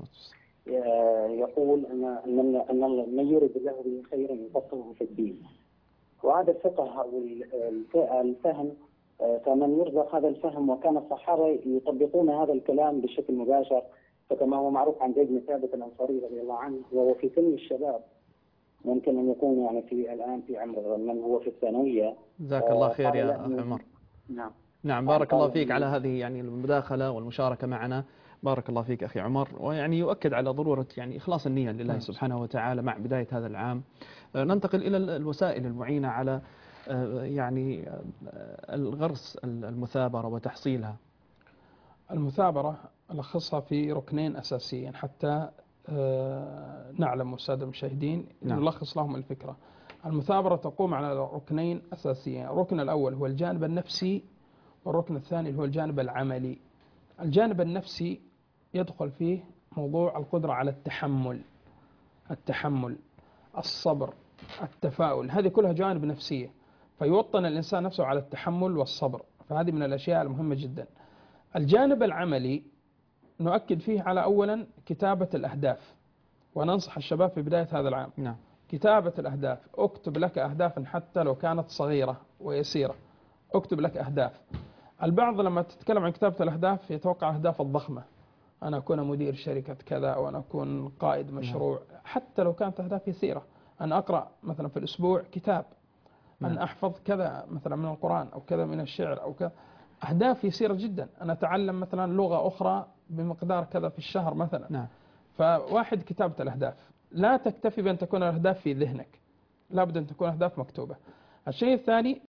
يقول أن أن من يريد الله به خيرا يفقهه في الدين، وهذا الفقه أو الفهم فمن يرزق هذا الفهم، وكان الصحابة يطبقون هذا الكلام بشكل مباشر فكما هو معروف عن زيد بن ثابت الأنصاري رضي الله عنه، وهو في سن الشباب، ممكن أن يكون يعني في الآن في عمر من هو في الثانوية. جزاك الله خير يا أخي عمر. نعم نعم، بارك الله فيك على هذه يعني المداخلة والمشاركة معنا. بارك الله فيك أخي عمر، ويعني يؤكد على ضرورة يعني إخلاص النية لله سبحانه وتعالى مع بداية هذا العام. ننتقل إلى الوسائل المعينة على يعني الغرس المثابرة وتحصيلها. المثابرة ألخصها في ركنين أساسيين حتى نعلم السادة المشاهدين نلخص لهم الفكرة. المثابرة تقوم على ركنين أساسيين. الركن الأول هو الجانب النفسي، والركن الثاني هو الجانب العملي. الجانب النفسي يدخل فيه موضوع القدرة على التحمل التحمل الصبر، التفاؤل، هذه كلها جوانب نفسية، فيوطن الإنسان نفسه على التحمل والصبر، فهذه من الأشياء المهمة جدا. الجانب العملي نؤكد فيه على أولا كتابة الأهداف، وننصح الشباب في بداية هذا العام نعم. كتابة الأهداف. اكتب لك أهدافا حتى لو كانت صغيرة ويسيرة، اكتب لك أهداف. البعض لما تتكلم عن كتابة الأهداف يتوقع الأهداف الضخمة، أنا أكون مدير شركة كذا أو أنا أكون قائد مشروع. نعم. حتى لو كانت أهداف يسيرة، أن أقرأ مثلا في الأسبوع كتاب، أن أحفظ كذا مثلا من القرآن أو كذا من الشعر أو كذا، أهداف يسيرة جدا. أنا أتعلم مثلا لغة أخرى بمقدار كذا في الشهر مثلا. نعم. فواحد كتابة الأهداف، لا تكتفي بأن تكون الأهداف في ذهنك، لا بد أن تكون أهداف مكتوبة. الشيء الثاني